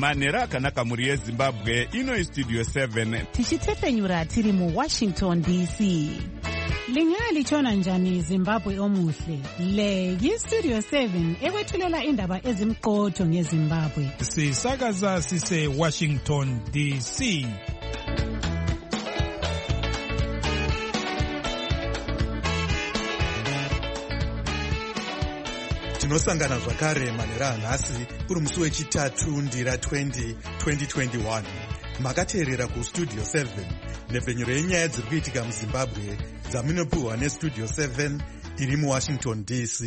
manhero akanaka mhuri yezimbabwe. Ino istudio 7 tichitefenyura tiri muWashington DC. Lingaya lichona njani Zimbabwe omuhle? Le yistudio 7 ekwethulela indaba ezimqotho ngeZimbabwe. Sisakaza sise Washington DC. Tinosangana zvakare manhero anhasi uri musi wechitatu ndira 2021. Makateerera kustudio 7 nhefenyuro yenyaya dziri kuitika muZimbabwe dzamunopiwa nestudio 7 iri muWashington DC.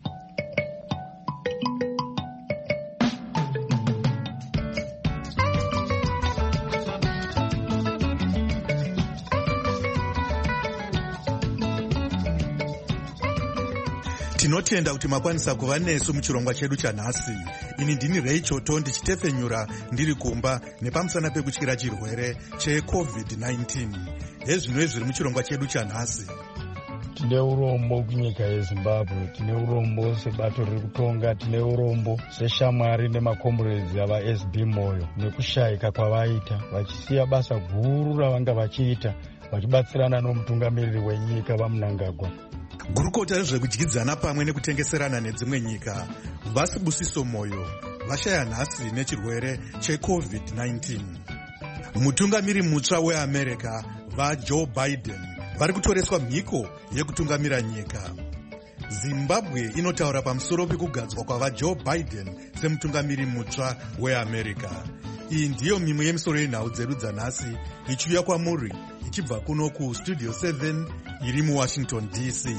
Tinotenda kuti makwanisa kuva nesu muchirongwa chedu chanhasi. Ini ndini Rachel Tondi ndichitefenyura ndiri kumba nepamusana pekutyira chirwere cheCovid-19. Hezvino zviri muchirongwa chedu chanhasi. Tine urombo kunyika yeZimbabwe, tine urombo sebato riri kutonga, tine urombo seshamwari nemakomburedzi avaSB Moyo nekushayika kwavaita vachisiya basa guru ravanga vachiita vachibatsirana nomutungamiriri wenyika vaMnangagwa. Gurukota rezvekudyidzana pamwe nekutengeserana nedzimwe nyika vaSibusiso Moyo vashaya nhasi nechirwere cheCovid-19. Mutungamiri mutsva weAmerica vaJoe Biden vari kutoreswa mhiko yekutungamira nyika. Zimbabwe inotaura pamusoro pekugadzwa kwavaJoe Biden semutungamiri mutsva weAmerica. Iyi ndiyo mimwe yemisoro yenhau dzedu dzanhasi ichiuya kwamuri ichibva kuno kustudio 7 iri muWashington DC.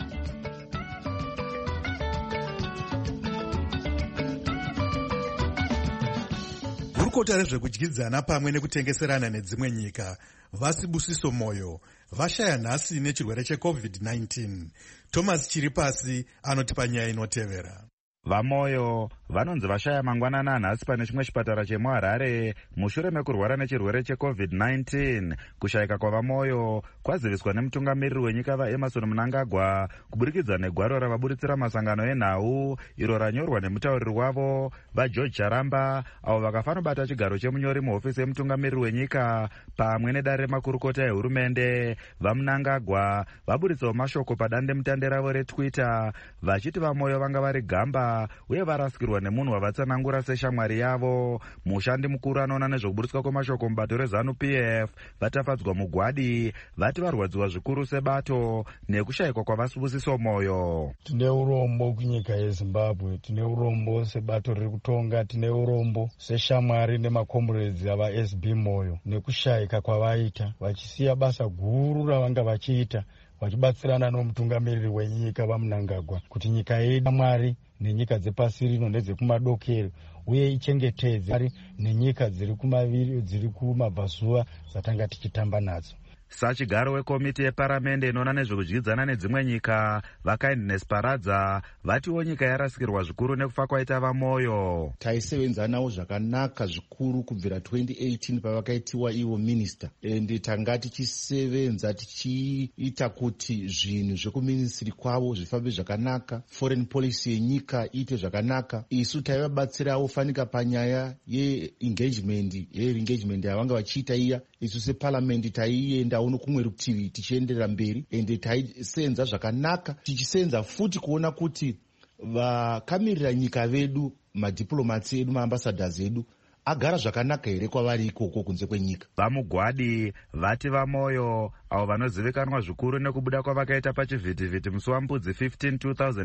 Gurukota rezvekudyidzana pamwe nekutengeserana nedzimwe nyika vaSibusiso Moyo vashaya nhasi nechirwere cheCovid-19. Thomas Chiripasi anotipa nyaya inotevera. VaMoyo vanonzi vashaya mangwanana nhasi pane chimwe chipatara chemuHarare mushure mekurwara nechirwere cheCovid-19. Kushayika kwavaMoyo kwaziviswa nemutungamiriri wenyika vaEmmerson Mnangagwa kuburikidza negwaro ravaburitsira masangano enhau iro ranyorwa nemutauriri wavo vaGeorge Charamba, avo vakafanobata chigaro chemunyori muhofisi yemutungamiriri wenyika pamwe nedare remakurukota ehurumende. VaMnangagwa vaburitsawo mashoko padandemutande ravo reTwitter vachiti vaMoyo vanga vari gamba uye varasikirwa nemunhu wavatsanangura seshamwari yavo. Mushandi mukuru anoona nezvokuburitswa kwemashoko mubato reZANU-PF vatafadzwa mugwadi vati varwadziwa zvikuru sebato nekushayikwa kwavaSibusiso Moyo. Tine urombo kunyika yeZimbabwe, tine urombo sebato riri kutonga, tine urombo seshamwari nemakomburedzi avaSB Moyo nekushayika kwavaita vachisiya basa guru ravanga vachiita vachibatsirana nomutungamiriri wenyika vaMnangagwa kuti nyika yedu Mwari nenyika dzepasi rino nedzekumadokero uye ichengetedze nenyika dziri kumabvazuva dzatanga tichitamba nadzo. Sachigaro wekomiti yeparamende inoona nezvekudyidzana nedzimwe nyika vaKindness Paradza vatiwo nyika yarasikirwa zvikuru nekufa kwaita vaMoyo. Taisevenza nawo zvakanaka zvikuru kubvira 2018 pavakaitiwa ivo minista, ende tanga tichisevenza tichiita kuti zvinhu zvekuministry kwavo zvifambe zvakanaka, foreign policy yenyika iite zvakanaka. Isu taivabatsirawo fanika panyaya ye-engagement yavanga vachiita iya. Isu separliament taienda uno kumwe rutivi tichienderera mberi ende taisenza zvakanaka, tichisenza futi kuona kuti vakamirira nyika vedu, madiplomatsi edu, maambassadors edu agara zvakanaka here kwavari ikoko kunze kwenyika. VaMugwadi vati vaMoyo avo vanozivikanwa zvikuru nekubuda kwavakaita pachivhitivhiti musi waMbudzi 15,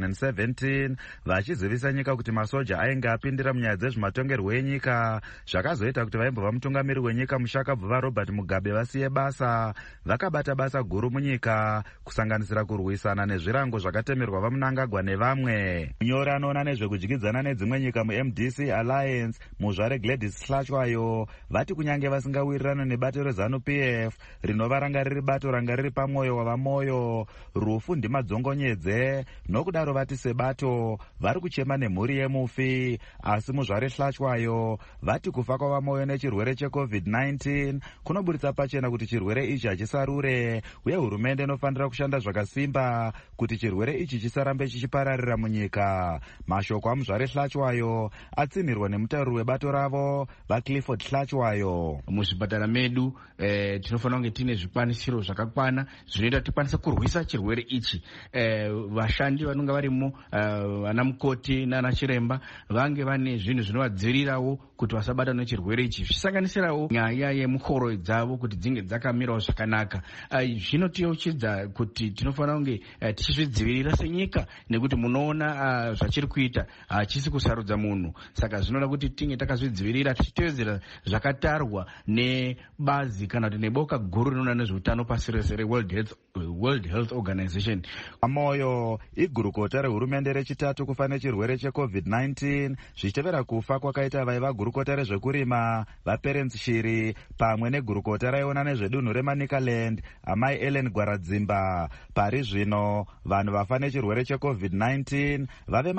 2017 vachizivisa nyika kuti masoja ainge apindira munyaya dzezvematongerwo enyika, zvakazoita kuti vaimbova mutungamiri wenyika mushakabvu vaRobert Mugabe vasiye basa. Vakabata basa guru munyika kusanganisira kurwisana nezvirango zvakatemerwa vaMnangagwa nevamwe. Munyori anoona nezvekudyidzana nedzimwe nyika muMDC Alliance muzvare Gladys Hlatswayo vati kunyange vasingawirirane nebato reZANU-PF rinova ranga riri bato ranga riri paMwoyo wavaMoyo, rufu ndimadzongonyedze. Nokudaro vati sebato vari kuchema nemhuri yemufi, asi muzvare Hlatswayo vati kufa kwavaMoyo nechirwere cheCovid-19 kunoburitsa pachena kuti chirwere ichi hachisarure uye hurumende inofanira kushanda zvakasimba kuti chirwere ichi chisarambe chichipararira munyika. Mashoko amuzvare Hlatswayo atsinirwa nemutauriri webato ravo vamoyo vaClifford Hlachwayo. Muzvipatara medu tinofanira kunge tine zvikwanisiro zvakakwana zvinoita kuti tikwanise kurwisa chirwere ichi. Vashandi vanonga varimo, vana mukoti nana chiremba, vange vane zvinhu zvinovadzivirirawo kuti vasabatwa nechirwere ichi, zvisanganisirawo nyaya yemukhoro dzavo kuti dzinge dzakamirawo zvakanaka. Zvinotiyeuchidza kuti tinofanira kunge tichizvidzivirira senyika, nekuti munoona zvachiri kuita hachisi kusarudza munhu. Saka zvinoda kuti tinge takazvidzivirira tichitevedzera zvakatarwa nebazi kana kuti neboka guru rinoona nezveutano pasi rese reWorld Health Organization. Vamoyo igurukota rehurumende rechitatu kufa nechirwere cheCovid-19 zvichitevera kufa kwakaita vaiva gurukota rezvekurima vaPerence Shiri pamwe negurukota raiona nezvedunhu reManicaland amai Ellen Gwaradzimba. Pari zvino vanhu vafa nechirwere cheCovid-19 vave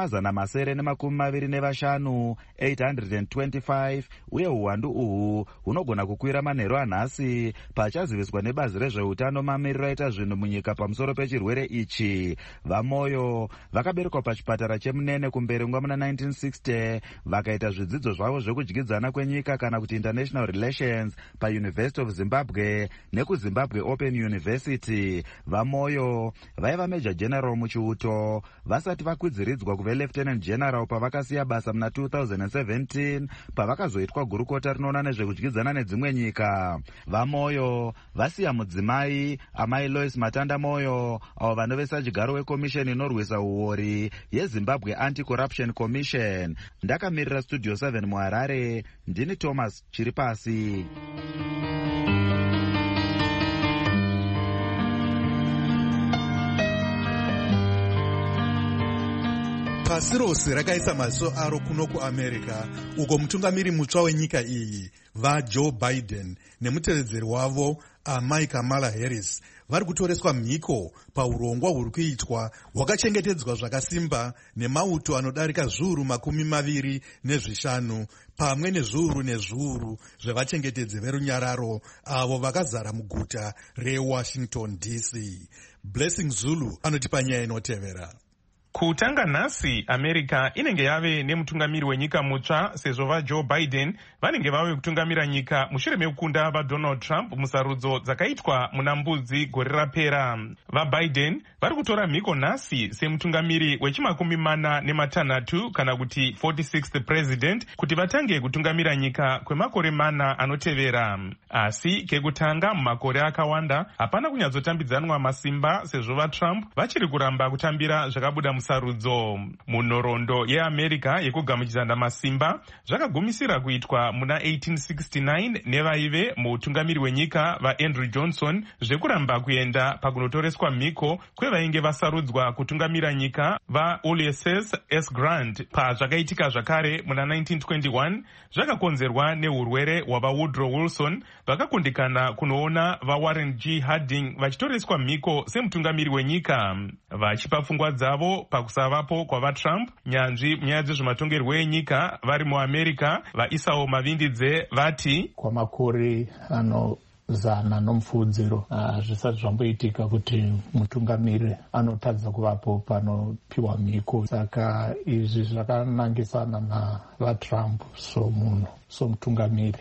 725 825 uye uwandu uhu hunogona kukwira manheru anhasi pachaziviswa nebazi rezveutano mamiriro aita zvinhu munyika pamusoro pechirwere ichi. Vamoyo vakaberekwa pachipatara chemunene kumberengwa muna 1960 vakaita zvidzidzo zvavo zvekudyidzana kwenyika kana kuti international relations paUniversity of Zimbabwe nekuZimbabwe Open University. Vamoyo vaiva Major General muchiuto vasati vakwidziridzwa kuve Lieutenant General pavakasiya basa muna 2017 pavakazoitwa gurukota rinoona nezvekudyidzana nedzimwe nyika. Vamoyo vasiya mudzimai amai Lois Matanda Moyo avo vanovesa chigaro wekomisheni inorwisa uori yeZimbabwe Anti-Corruption Commission. Ndakamirira Studio 7 muHarare, ndini Thomas Chiripasi. Pasi rose rakaisa maziso aro kuno kuAmerica, uko mutungamiri mutsva wenyika iyi vaJoe Biden nemutevedzeri wavo amai Kamala Harris vari kutoreswa mhiko paurongwa huri kuitwa hwakachengetedzwa zvakasimba nemauto anodarika zviuru 25 pamwe nezviuru nezviuru zvevachengetedzi verunyararo avo vakazara muguta reWashington DC. Blessing Zulu anotipa nyaya inotevera. Kutanga nhasi America inenge yave nemutungamiri wenyika mutsva sezvo vaJoe Biden vanenge vave kutungamira nyika mushure mekukunda vaDonald Trump musarudzo dzakaitwa muna Mbudzi gore rapera. VaBiden vari kutora mhiko nhasi semutungamiri wechi46 kana kuti 46th president kuti vatange kutungamira nyika kwemakore 4 anotevera. Asi kekutanga mumakore akawanda hapana kunyatsotambidzanwa masimba sezvo vaTrump vachiri kuramba kutambira zvakabuda musarudzo. Munhoroondo yeAmerica yekugamuchizana masimba zvakagumisira kuitwa muna 1869 nevaive muutungamiri wenyika vaAndrew Johnson zvekuramba kuenda pakunotoreswa mhiko kwevainge vasarudzwa kutungamira nyika vaUlysses S. Grant. Pazvakaitika zvakare muna 1921 zvakakonzerwa neurwere hwavaWoodrow Wilson vakakundikana kunoona vaWarren G. Harding vachitoreswa mhiko semutungamiri wenyika. Vachipa pfungwa dzavo pakusavapo kwavaTrump, nyanzvi munyaya dzezvematongerwo enyika vari muAmerica vaIsao Mavindidze vati kwamakore zana nomupfuudziro zvisati zvamboitika kuti mutungamiri anotadza kuvapo panopiwa mhiko. Saka izvi zvakanangisana navaTrump somunhu somutungamiri.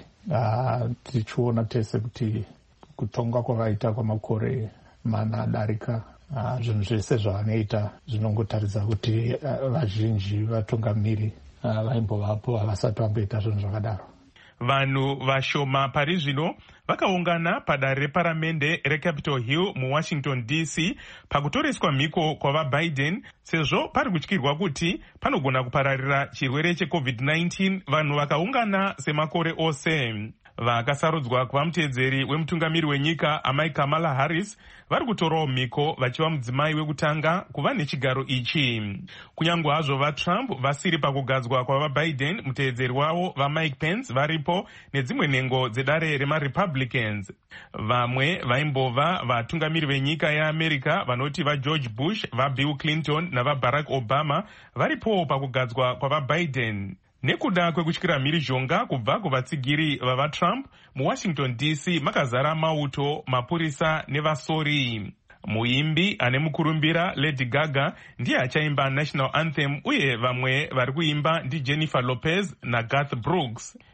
Tichiona tese kuti kutonga kwavaita kwamakore 4 adarika zvinhu zvese zvavanoita zvinongotaridza kuti vazhinji vatungamiri vaimbovapo havasati vamboita zvinhu zvakadaro. Vanhu vashoma pari zvino vakaungana padare reparamende reCapitol Hill muWashington DC pakutoreswa mhiko kwavaBiden sezvo pari kutyirwa kuti panogona kupararira chirwere cheCovid-19. Vanhu vakaungana semakore ose. Vakasarudzwa kuva muteedzeri wemutungamiri wenyika amai Kamala Harris vari kutorawo mhiko vachiva mudzimai wekutanga kuva nechigaro ichi. Kunyange hazvo vaTrump vasiri pakugadzwa kwavaBiden, muteedzeri wavo vaMike Pence varipo nedzimwe nhengo dzedare remaRepublicans. Vamwe vaimbova vatungamiri venyika yeAmerica vanoti vaGeorge Bush, vaBill Clinton navaBarack Obama varipowo pakugadzwa kwavaBiden. Nekuda kwekutyira mhirizhonga kubva kuvatsigiri vavaTrump, muWashington DC makazara mauto, mapurisa nevasori. Muimbi ane mukurumbira Lady Gaga ndiye achaimba National Anthem uye vamwe vari kuimba ndi Jennifer Lopez naGarth Brooks.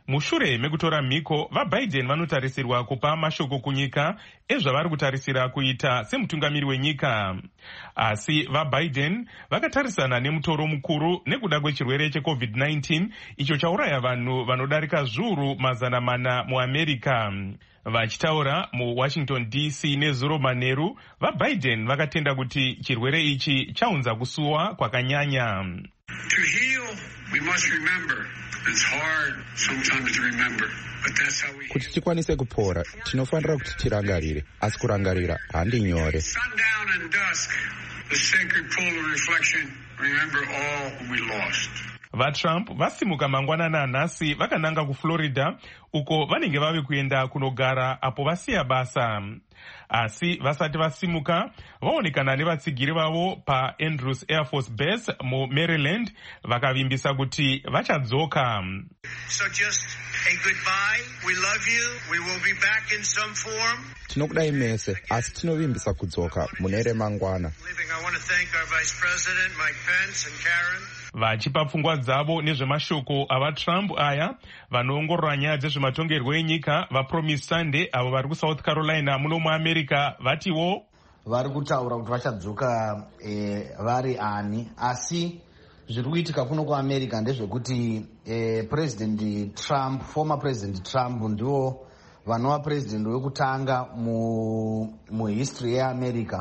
Mushure mekutora mhiko, vaBiden vanotarisirwa kupa mashoko kunyika ezvavari kutarisira kuita semutungamiri wenyika. Asi vaBiden vakatarisana nemutoro mukuru nekuda kwechirwere cheCovid-19 icho chauraya vanhu vanodarika zviuru 400 muAmerica. Vachitaura muWashington DC nezuro manheru, vaBiden vakatenda kuti chirwere ichi chaunza kusuwa kwakanyanya. To heal, we must remember. It's hard sometimes to remember, but that's how we. Kuti tikwanise kupora, tinofanira kuti tirangarire, asi kurangarira handi nyore. Sundown and dusk, the sacred pool of reflection, remember all we lost. VaTrump vasimuka mangwanana nhasi vakananga kuFlorida uko vanenge vave kuenda kunogara apo vasiya basa. Asi vasati vasimuka vaonekana nevatsigiri vavo paAndrews Air Force Base muMaryland vakavimbisa kuti vachadzoka. So just a goodbye. We love you. We will be back in some form. Tinokudai mese, asi tinovimbisa kudzoka mune remangwana. I want to thank our Vice President Mike Pence and Karen. Vachipa pfungwa dzavo nezvemashoko avaTrump aya, vanoongorora nyaya dzezvematongerwo enyika vaPromise Sunday avo vari kuSouth Carolina muno muAmerica vatiwo vari kutaura kuti vachadzoka vari ani, asi zviri kuitika kuno kuAmerica ndezvekuti President Trump, former President Trump ndiwo vanova president wekutanga muhistory yeAmerica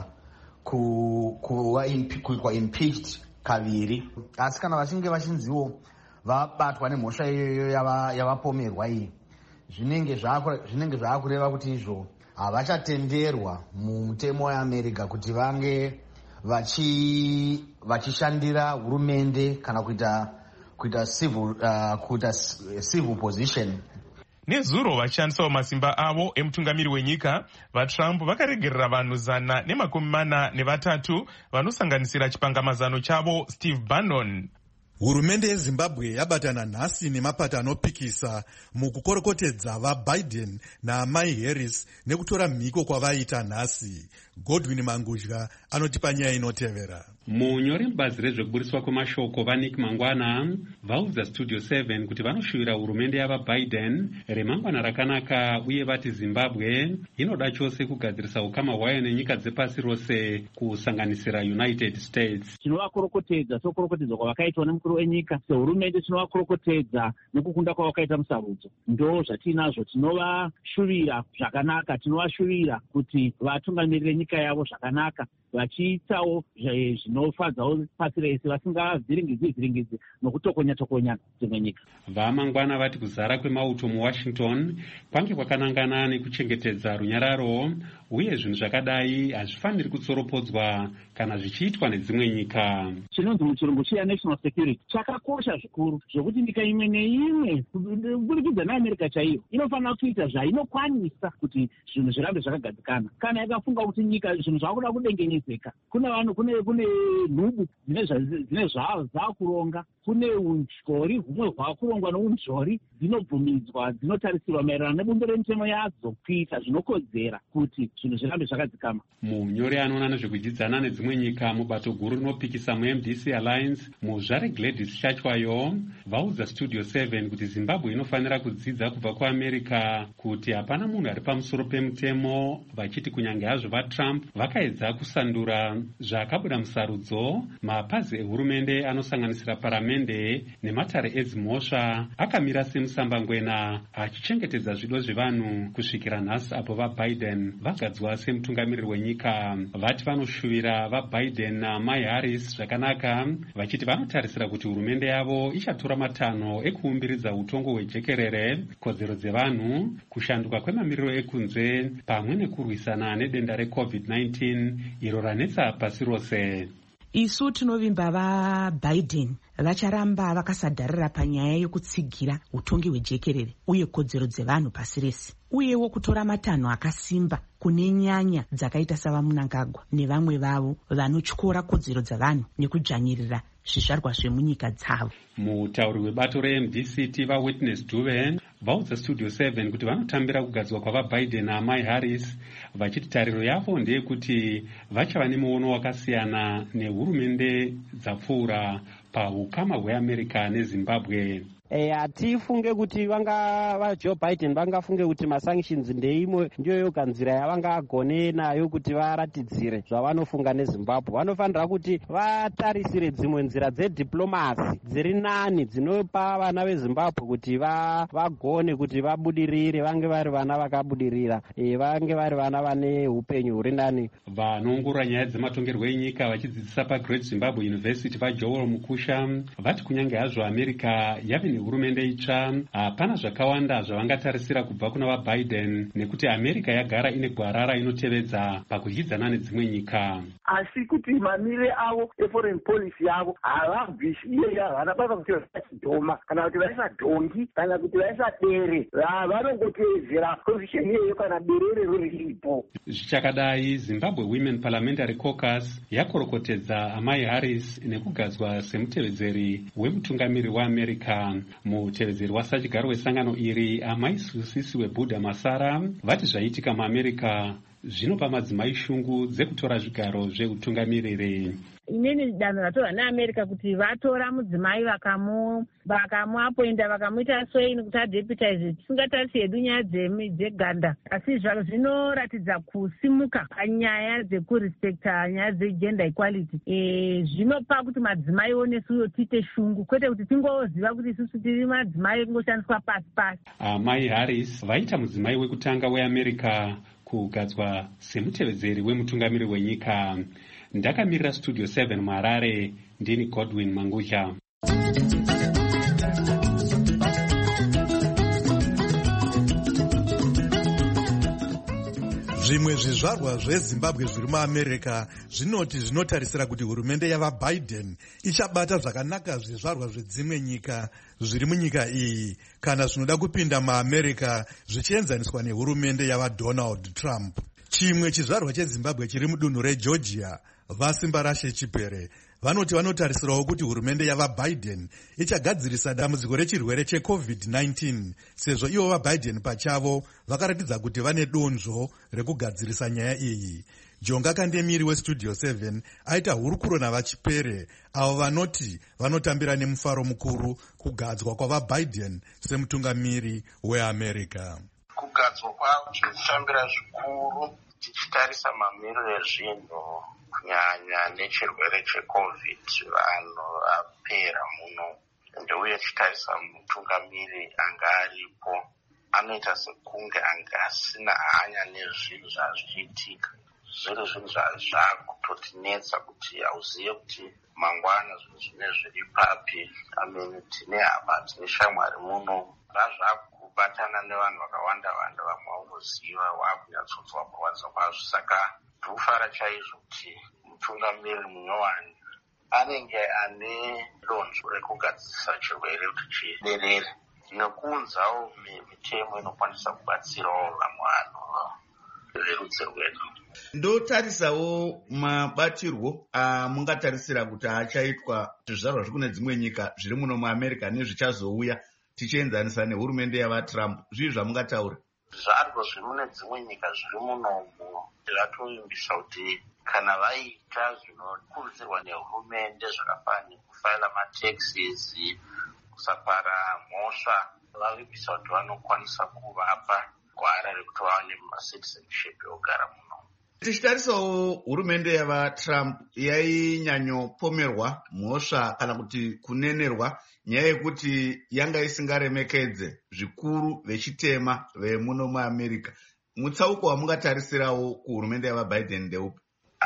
kuitwa impeached kaviri. Asi kana vachinge vachinziwo vabatwa nemhosva iyoyo yavapomerwa iyi, zvinenge zvaakureva kuti izvo havachatenderwa mumutemo weAmerica kuti vange vachishandira hurumende kana kuita civil position. Nezuro vachishandisawo masimba avo emutungamiri wenyika, vaTrump vakaregerera vanhu 143 vanosanganisira chipangamazano chavo Steve Bannon. Hurumende yeZimbabwe yabatana nhasi nemapato anopikisa mukukorokotedza vaBiden naMai Harris nekutora mhiko kwavaita nhasi. Godwin Mangudya anotipa nyaya inotevera. Munyori mubazi rezvekuburiswa kwemashoko vaNick Mangwana vaudza Studio 7 kuti vanoshuvira hurumende yavaBiden remangwana rakanaka uye vati Zimbabwe inoda chose kugadzirisa ukama hwayo nenyika dzepasi rose kusanganisira United States. Tinovakorokotedza sokorokotedza kwavakaitwa nemukuru wenyika sehurumende, tinovakorokotedza nekukunda kwavakaita musarudzo. Ndo zvatinazvo, tinovashuvira zvakanaka, tinovashuvira kuti vatungamirire nyika yavo zvakanaka, vachiitawo zvinofadzawo pasi rese, vasingavhiringidzi nokutokonya dzimwe nyika. Vamangwana vati kuzara kwemauto muWashington kwange kwakanangana nekuchengetedza runyararo, uye zvinhu zvakadai hazvifaniri kutsoropodzwa kana zvichiitwa nedzimwe nyika. Chinonzi muchirungu chiya national security chakakosha zvikuru zvokuti nyika imwe neimwe kuburikidza neAmerica chaiyo inofanira kuita zvainokwanisa kuti zvinhu zvirambe zvakagadzikana. Kana yakafunga kuti nyika zvinhu zvakuda kudengenyezeka, kune nhubu dzine zvaakuronga, kune unzvori humwe hwakurongwa nounzvori dzinobvumidzwa, dzinotarisirwa maererano nebumbiro remitemo yadzo kuita zvinokodzera kuti zvinhu zvirambe zvakadzikama. Munyori anoona nezvekudyidzana nedzimwe nyika mubato guru rinopikisa muMDC Alliance, muzvare Gladys Chachwayo vaudza Studio 7 kuti Zimbabwe inofanira kudzidza kubva kuAmerica kuti hapana munhu ari pamusoro pemutemo, vachiti kunyange hazvo vaTrump vakaedza kusandura zvakabuda musarudzo, mapazi ehurumende anosanganisira paramende nematare edzimhosva akamira semusambangwena achichengetedza zvido zvevanhu kusvikira nhasi apo vaBiden vagadzwa semutungamiriri wenyika. Vati vanoshuvira vaBiden naMai Harris zvakanaka, vachiti vanotarisira kuti hurumende yavo ichatora matanho ekuumbiridza utongo hwejekerere, kodzero dzevanhu, kushanduka kwemamiriro ekunze pamwe nekurwisana nedenda reCovid-19 iro ranetsa pasi rose. Isu tinovimba vaBiden vacharamba vakasadharira panyaya yokutsigira utongi hwejekerere uye kodzero dzevanhu pasi rese, uyewo kutora matanho akasimba kune nyanya dzakaita savaMnangagwa nevamwe vavo vanotyora kodzero dzavanhu nekudzvanyirira zvizvarwa zvemunyika dzavo. Mutauri webato reMDCT vaWitness Dube vaudza Studio 7 kuti vanotambira kugadzwa kwavaBiden naMai Harris, vachiti tariro yavo ndeyekuti vachava nemuono wakasiyana nehurumende dzapfuura paukama hweAmerica neZimbabwe. hatifunge kuti vaJoe Biden vangafunge kuti masanctions ndeimwe ndiyo yoga nzira yavangagone nayo kuti varatidzire zvavanofunga neZimbabwe. Vanofanira kuti vatarisire dzimwe nzira dzediplomasi dziri nani dzinopa vana veZimbabwe kuti vagone kuti vabudirire, vange vari vana vakabudirira, vange vari vana vane upenyu huri nani. Vanoongorora nyaya dzematongerwo enyika vachidzidzisa paGreat Zimbabwe University vaJoel Mukusha vati kunyange hazvo America yave nehurumende itsva, hapana zvakawanda zvavangatarisira kubva kuna vaBiden nekuti America yagara ine gwarara inotevedza pakudyidzana nedzimwe nyika. Asi kuti mamirire avo eforeign policy yavo havabvisi iye havana basa kuti vasadhoma kana kuti vaisa dhongi kana kuti vaisa dere, vanongotevedzera position iyeyo kana berere riripo. Zvichakadai, Zimbabwe Women Parliamentary Caucus yakorokotedza Amai Harris nekugadzwa semutevedzeri wemutungamiri waAmerica. Mutevedzeri wasachigaro wesangano iri Amai Susisi weBudha Masara vati zvaitika muAmerica zvinopa madzimai shungu dzekutora zvigaro zveutungamiriri. Inini danho ratorwa neAmerica kuti vatora mudzimai vakamuapoinda vakamuita swei kuti adeputize, tisingatarisi hedu nyaya dzeganda, asi zvaro zvinoratidza kusimuka panyaya dzekurespekta nyaya dzegender equality. Zvinopa kuti madzimaiwo nesuwo tiite shungu, kwete kuti tingoziva kuti isusu tiri madzimai kungoshandiswa pasi pasi. Mai Harris vaita mudzimai wekutanga weAmerica kugadzwa semutevedzeri wemutungamiri wenyika. Ndakamirira Studio 7 muHarare, ndini Godwin Mangudya. Zvimwe zvizvarwa zveZimbabwe zviri muAmerica zvinoti zvinotarisira kuti hurumende yavaBiden ichabata zvakanaka zvizvarwa zvedzimwe nyika zviri munyika iyi kana zvinoda kupinda muAmerica zvichienzaniswa nehurumende yavaDonald Trump. Chimwe chizvarwa cheZimbabwe chiri mudunhu reGeorgia, vaSimbarashe Chipere, vanoti vanotarisirawo kuti hurumende yavaBiden ichagadzirisa dambudziko rechirwere cheCovid-19 sezvo ivo vaBiden pachavo vakaratidza kuti vane donzvo rekugadzirisa nyaya iyi. Jonga Kandemiri weStudio 7 aita hurukuro navaChipere avo vanoti vanotambira nemufaro mukuru kugadzwa kwavaBiden semutungamiri weAmerica. Kugadzwa kwavo zvinofambira zvikuru tichitarisa mamiriro ezvinhu kunyanya nechirwere cheCovid vanhu apera muno, ndeuye tichitarisa mutungamiri anga aripo anoita sekunge anga asina hanya nezvinhu zvazvichiitika. Zviri zvinhu zvakutotinetsa kuti hauzive kuti mangwana zvinhu zvine zviri papi. Tine hama, tine shamwari muno, zvazvakubatana nevanhu vakawanda vamwe vangoziva wakunyatsotswa kurwadza kwazvo. Saka ndofara chaizvo kuti mutungamiri munyowani anenge ane donzvo rekugadzirisa chirwere kuti chiderere nekuunzawo mitemo inokwanisa kubatsirawo vamwe vanhu verudzi rwedu. Ndotarisawo mabatirwo amungatarisira kuti achaitwa zvizvarwa zvekune dzimwe nyika zviri muno muAmerica nezvichazouya tichienzanisa nehurumende yavaTrump. Zvii zvamungataura? Zvarwo zviri mune dzimwe nyika zviri munomu zvatoimbisa kuti kana vaita zvinokurudzirwa nehurumende zvakafanana nekufaila mataxes, kusapara mhosva, vavimbisa kuti vanokwanisa kuvapa gwara rekuti vaone macitizenship yogara muno. Tichitarisawo hurumende yavaTrump yainyanyopomerwa mhosva kana kuti kunenerwa nyaya yekuti yanga isingaremekedze zvikuru vechitema vemuno muAmerica. Mutsauko wamungatarisirawo kuhurumende yavaBiden ndeupi?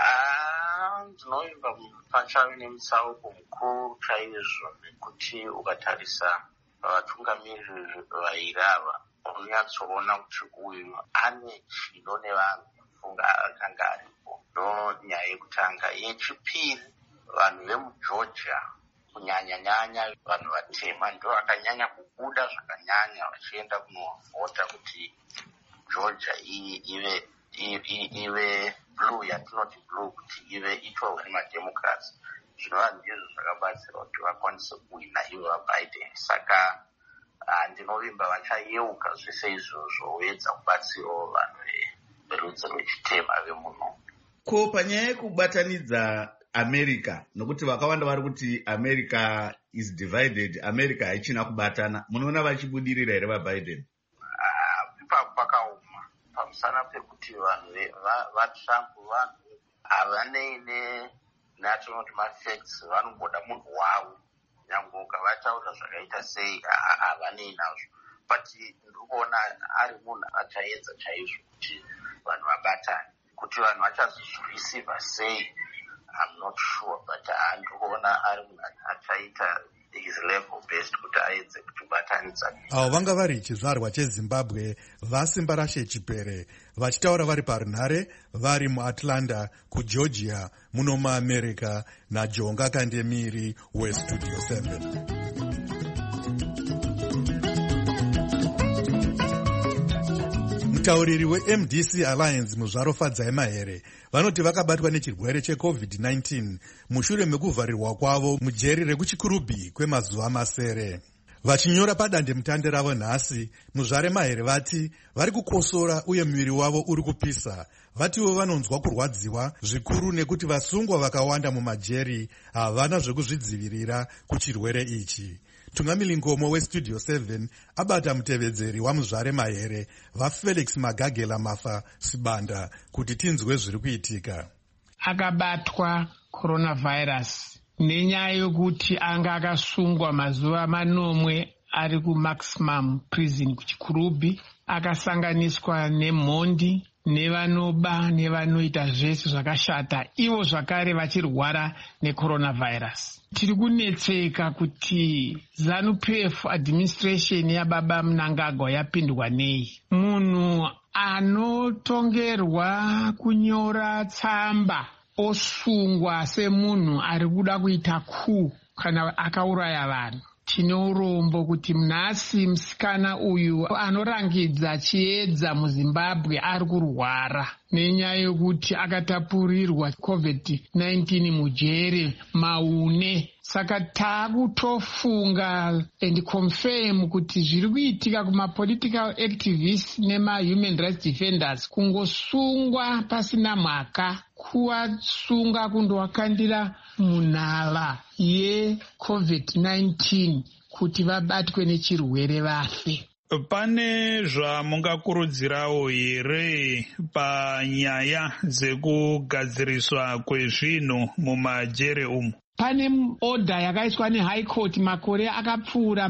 Ndinoimba pachave nemutsauko mukuru chaizvo, nekuti ukatarisa vatungamiriri vairi ava unonyatsoona kuti uyu ane chido nevanhu funga akanga aripo. Nyaya yekutanga. Yechipiri, vanhu vemuGeorgia kunyanya-nyanya vanhu vatema ndo vakanyanya kubuda zvakanyanya vachienda kunovhota kuti Georgia ive blue, yatinoti blue, kuti itorwe nemademocrats. Zvinova ndizvo zvakabatsira kuti vakwanise kuwina ivo vaBiden. Saka ndinovimba vachayeuka zvese izvozvo wedza kubatsirawo vanhu verudzi rwechitema vemuno. Ko panyaya yekubatanidza America, nokuti vakawanda vari kuti America is divided, America haichina kubatana. Munoona vachibudirira here vaBiden? Ipapo pakaoma pamusana pekuti vanhu vaTrump vanhu havanei natinoti mafacts, vanongoda munhu wavo. Nyangwe ukavataura zvakaita sei havanei nazvo. But ndikuona ari munhu achaedza chaizvo kuti vanhu vabatane. Kuti vanhu vachazozvirisiva sei, I'm not sure, but ndikuona ari munhu achaita his level best kuti aedze kubatanidzana. Avo vanga vari chizvarwa cheZimbabwe vasimba rashe Chipere vachitaura vari parunhare vari muAtlanta kuGeorgia muno muAmerica naJonga Kandemiri weStudio 7. Mutauriri weMDC Alliance muzvaro Fadzai Mahere vanoti vakabatwa nechirwere cheCovid-19 mushure mekuvharirwa kwavo mujeri rekuchikurubhi kwemazuva masere. Vachinyora padandemutande ravo nhasi, muzvare Mahere vati vari kukosora uye muviri wavo uri kupisa. Vatiwo vanonzwa kurwadziwa zvikuru nekuti vasungwa vakawanda mumajeri havana zvekuzvidzivirira kuchirwere ichi. Tungamili Ngomo weStudio 7 abata mutevedzeri wamuzvare Mahere vaFelix Magagela Mafa Sibanda kuti tinzwe zviri kuitika. Akabatwa coronavirus nenyaya yokuti anga akasungwa mazuva manomwe ari kuMaximum prison kuchikurubhi, akasanganiswa nemhondi nevanoba nevanoita zvese zvakashata, ivo zvakare vachirwara necoronavirus. Tiri kunetseka kuti ZANU-PF administration yababa Mnangagwa yapindwa nei. Munhu anotongerwa kunyora tsamba osungwa semunhu ari kuda kuita coup kana akauraya vanhu. Tine urombo kuti mnhasi musikana uyu anorangidza chiedza muZimbabwe ari kurwara nenyaya yokuti akatapurirwa COVID-19 mujere maune. Saka takutofunga and confirm kuti zviri kuitika kuma-political activists nema-human rights defenders kungosungwa pasina mhaka, kuvasunga kundovakandira munhala yeCovid-19 kuti vabatwe nechirwere vafe. Pane zvamungakurudzirawo here panyaya dzekugadziriswa kwezvinhu mumajere umu? Pane order yakaiswa neHigh Court makore akapfuura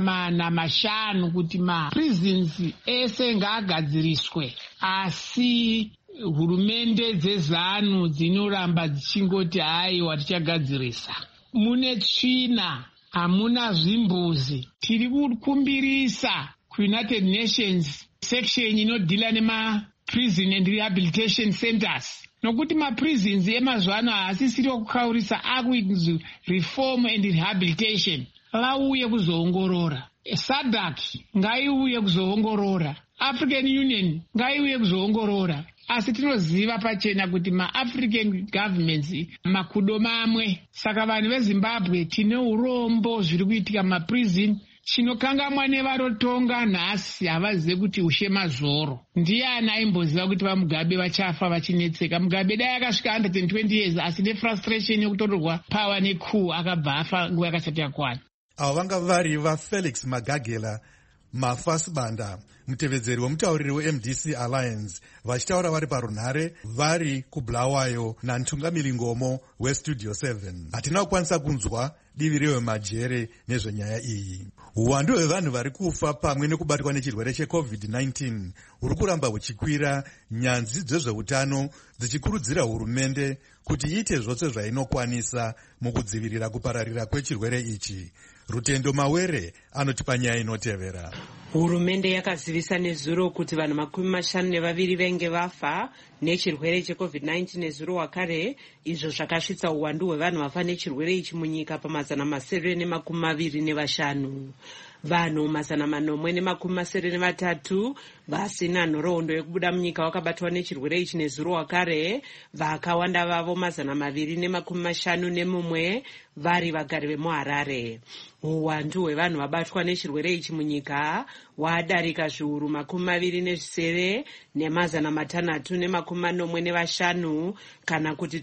4 kuti maprisons ese ngaagadziriswe, asi hurumende dzeZANU dzinoramba dzichingoti haiwa tichagadzirisa. Mune tsvina, hamuna zvimbuzi. Tiri kukumbirisa kuUnited Nations section inodhila nema-prison and rehabilitation centers, nokuti maprisons emazuvano haasisiri okukaurisa, akuinzi reform and rehabilitation. Lauye kuzoongorora. SADC ngaiuye kuzoongorora. African Union ngaiuye kuzoongorora. Asi tinoziva pachena kuti ma-African governments makudo mamwe. Saka vanhu veZimbabwe tine urombo zviri kuitika maprison. Chinokangamwa nevarotonga nhasi havazive kuti ushe mazoro. Ndiani aimboziva kuti vaMugabe vachafa vachinetseka? Mugabe dai akasvika 120 years asi nefrustration yekutorerwa power necoup akabva afa nguva yakasati yakwana. Avo vanga vari vaFelix Magagela Mafa Sibanda, mutevedzeri wemutauriri weMDC Alliance, vachitaura vari parunhare vari kuBulawayo naNtungamili Ngomo weStudio 7. Hatina kukwanisa kunzwa divi revemajere nezvenyaya iyi. Uwandu hwevanhu vari kufa pamwe nekubatwa nechirwere cheCovid-19 huri kuramba huchikwira, nyanzvi dzezveutano dzichikurudzira hurumende kuti iite zvose zvainokwanisa mukudzivirira kupararira kwechirwere ichi. Rutendo Mawere anoti panyaya inotevera. Hurumende yakazivisa nezuro kuti vanhu 52 venge vafa nechirwere cheCovid-19 nezuro wakare, izvo zvakasvitsa uwandu hwevanhu vafa nechirwere ichi munyika pa725. Vanhu 483 vasina nhoroondo yekubuda munyika vakabatwa nechirwere ichi nezuro wakare, vakawanda vavo 251 vari vagari vemuHarare. Uwandu hwevanhu vabatwa nechirwere ichi munyika wadarika zviuru 27,645 kana kuti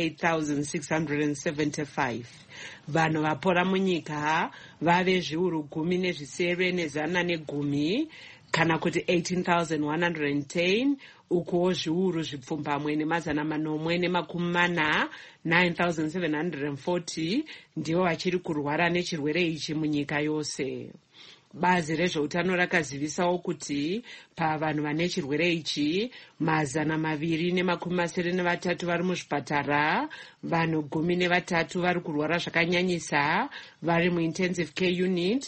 28,675. Vanhu vapora munyika vave zviuru 10,710 kana kuti 18,110, ukuwo zviuru zvipfumbamwe ne440 9,740 ndivo vachiri kurwara nechirwere ichi munyika yose. Bazi rezveutano rakazivisawo kuti pavanhu vane chirwere ichi 223 vari muzvipatara, vanhu 13 vari kurwara zvakanyanyisa vari muintensive care unit,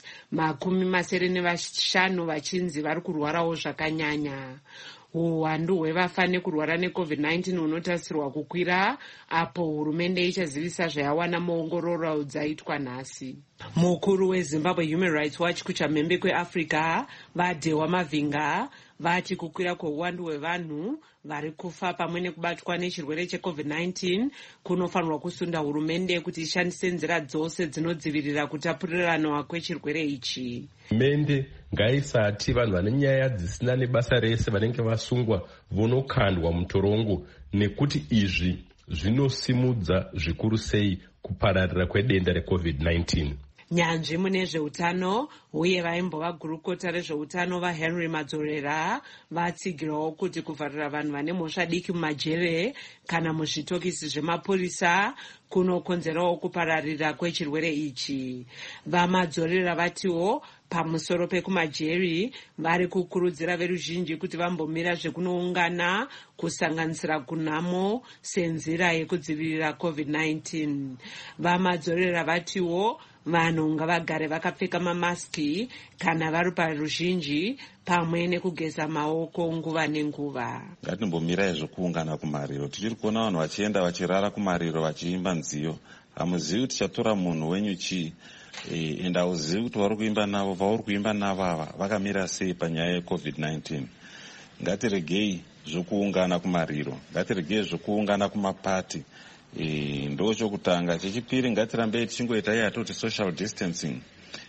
75 vachinzi vari kurwarawo zvakanyanya. Uwandu hwevafa nekurwara neCovid-19 hunotarisirwa kukwira apo hurumende ichazivisa zvayawana muongororo dzaitwa nhasi. Mukuru weZimbabwe Human Rights Watch kuchamhembe kweAfrica vaDhewa Mavinga vati kukwira kweuwandu hwevanhu vari kufa pamwe nekubatwa nechirwere cheCovid-19 kunofanirwa kusunda hurumende kuti ishandise nzira dzose dzinodzivirira kutapurirana kwechirwere ichi. Hurumende ngaisati vanhu vane nyaya dzisina nebasa rese vanenge vasungwa vonokandwa mutorongo, nekuti izvi zvinosimudza zvikuru sei kupararira kwedenda reCovid-19. Nyanzvi mune zveutano uye vaimbova gurukota rezveutano vaHenry Madzorera vatsigirawo kuti kuvharira vanhu vane mhosva diki mumajere kana muzvitokisi zvemapurisa kunokonzerawo kupararira kwechirwere ichi. VaMadzorera vatiwo pamusoro pekumajeri vari kukurudzira veruzhinji kuti vambomira zvekunoungana kusanganisira kunhamo senzira yekudzivirira COVID-19. VaMadzorera vatiwo vanhu ngavagare vakapfeka mamasiki kana vari paruzhinji pamwe nekugeza maoko nguva nenguva. Ngatimbomirai zvekuungana kumariro. Tichiri kuona vanhu vachienda vachirara kumariro vachiimba nziyo. Hamuzivi kuti chatora munhu wenyu chii, enda hauzivi kuti vari kuimba navo, vauri kuimba navo ava vakamira sei panyaya yeCovid-19. Ngatiregei zvokuungana kumariro, ngatiregei zvokuungana kumapati. Ndo chokutanga. Chechipiri, ngatirambei tichingoita yatoti social distancing.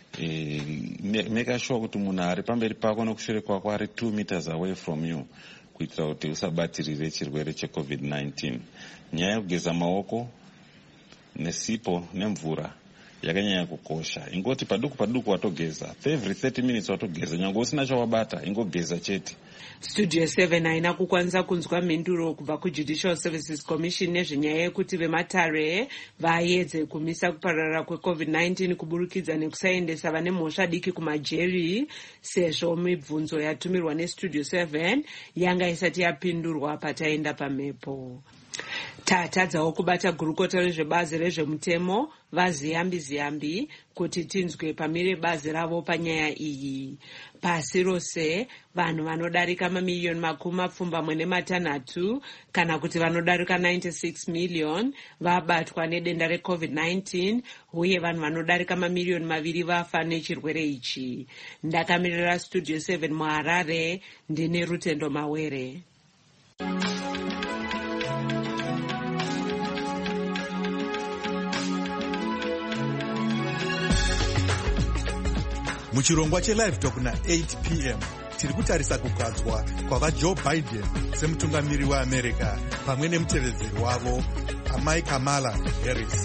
Make sure kuti munhu ari pamberi pako nokushure kwako ari 2 meters away from you, kuitira kuti usabatirire chirwere cheCovid-19. Nyaya yekugeza maoko nesipo nemvura yakanyanya kukosha. Ingoti paduku watogeza, every 30 minutes watogeza, nyange usina chawabata ingogeza chete. Studio 7 haina kukwanisa kunzwa mhinduro kubva kuJudicial Services Commission nezvenyaya yekuti vematare vaedze kumisa kupararira kweCovid-19 kuburikidza nekusaendesa vane mhosva diki kumajeri, sezvo mibvunzo yatumirwa neStudio 7 yanga isati yapindurwa pataenda pamhepo. Tatadzawo kubata gurukota rezvebazi rezvemutemo vaZiyambi kuti tinzwe pamire bazi ravo panyaya iyi. Pasi rose vanhu vanodarika mamiliyoni 26 kana kuti vanodarika 96 million vabatwa nedenda reCovid-19 uye vanhu vanodarika mamiliyoni 2 vafa nechirwere ichi. Ndakamirira Studio 7 muHarare, ndine Rutendo Mawere. Muchirongwa cheLive Talk na8 p.m. tiri kutarisa kugadzwa kwavaJoe Biden semutungamiri weAmerica pamwe nemutevedzeri wavo amai Kamala Harris.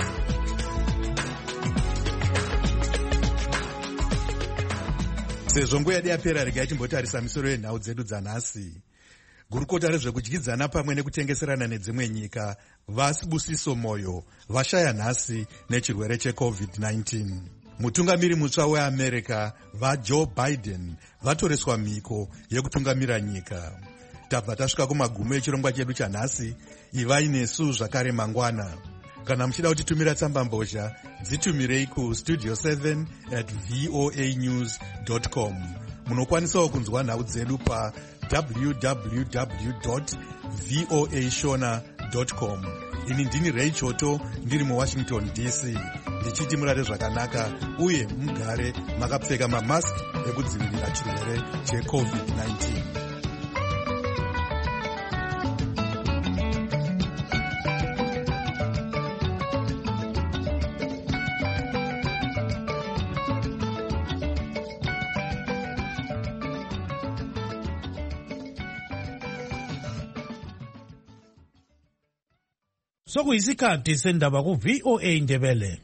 Sezvo nguva yedu yapera, regai timbotarisa misoro yenhau dzedu dzanhasi. Gurukota rezvekudyidzana pamwe nekutengeserana nedzimwe nyika vaSibusiso Moyo vashaya nhasi nechirwere cheCovid-19. Mutungamiri mutsva weAmerica vaJoe Biden vatoreswa mhiko yekutungamira nyika. Tabva tasvika kumagumo echirongwa chedu chanhasi. Ivai nesu zvakare mangwana. Kana muchida kutitumira tsamba mbozha, dzitumirei kustudio7@voanews.com. Munokwanisawo kunzwa nhau dzedu pa www.voashona.com. Ini ndini Ray Choto, ndiri muWashington DC, ndichiti murare zvakanaka uye mugare makapfeka mamask ekudzivirira chirwere cheCovid-19. sokuyisikhathi sendaba ku-VOA Indebele.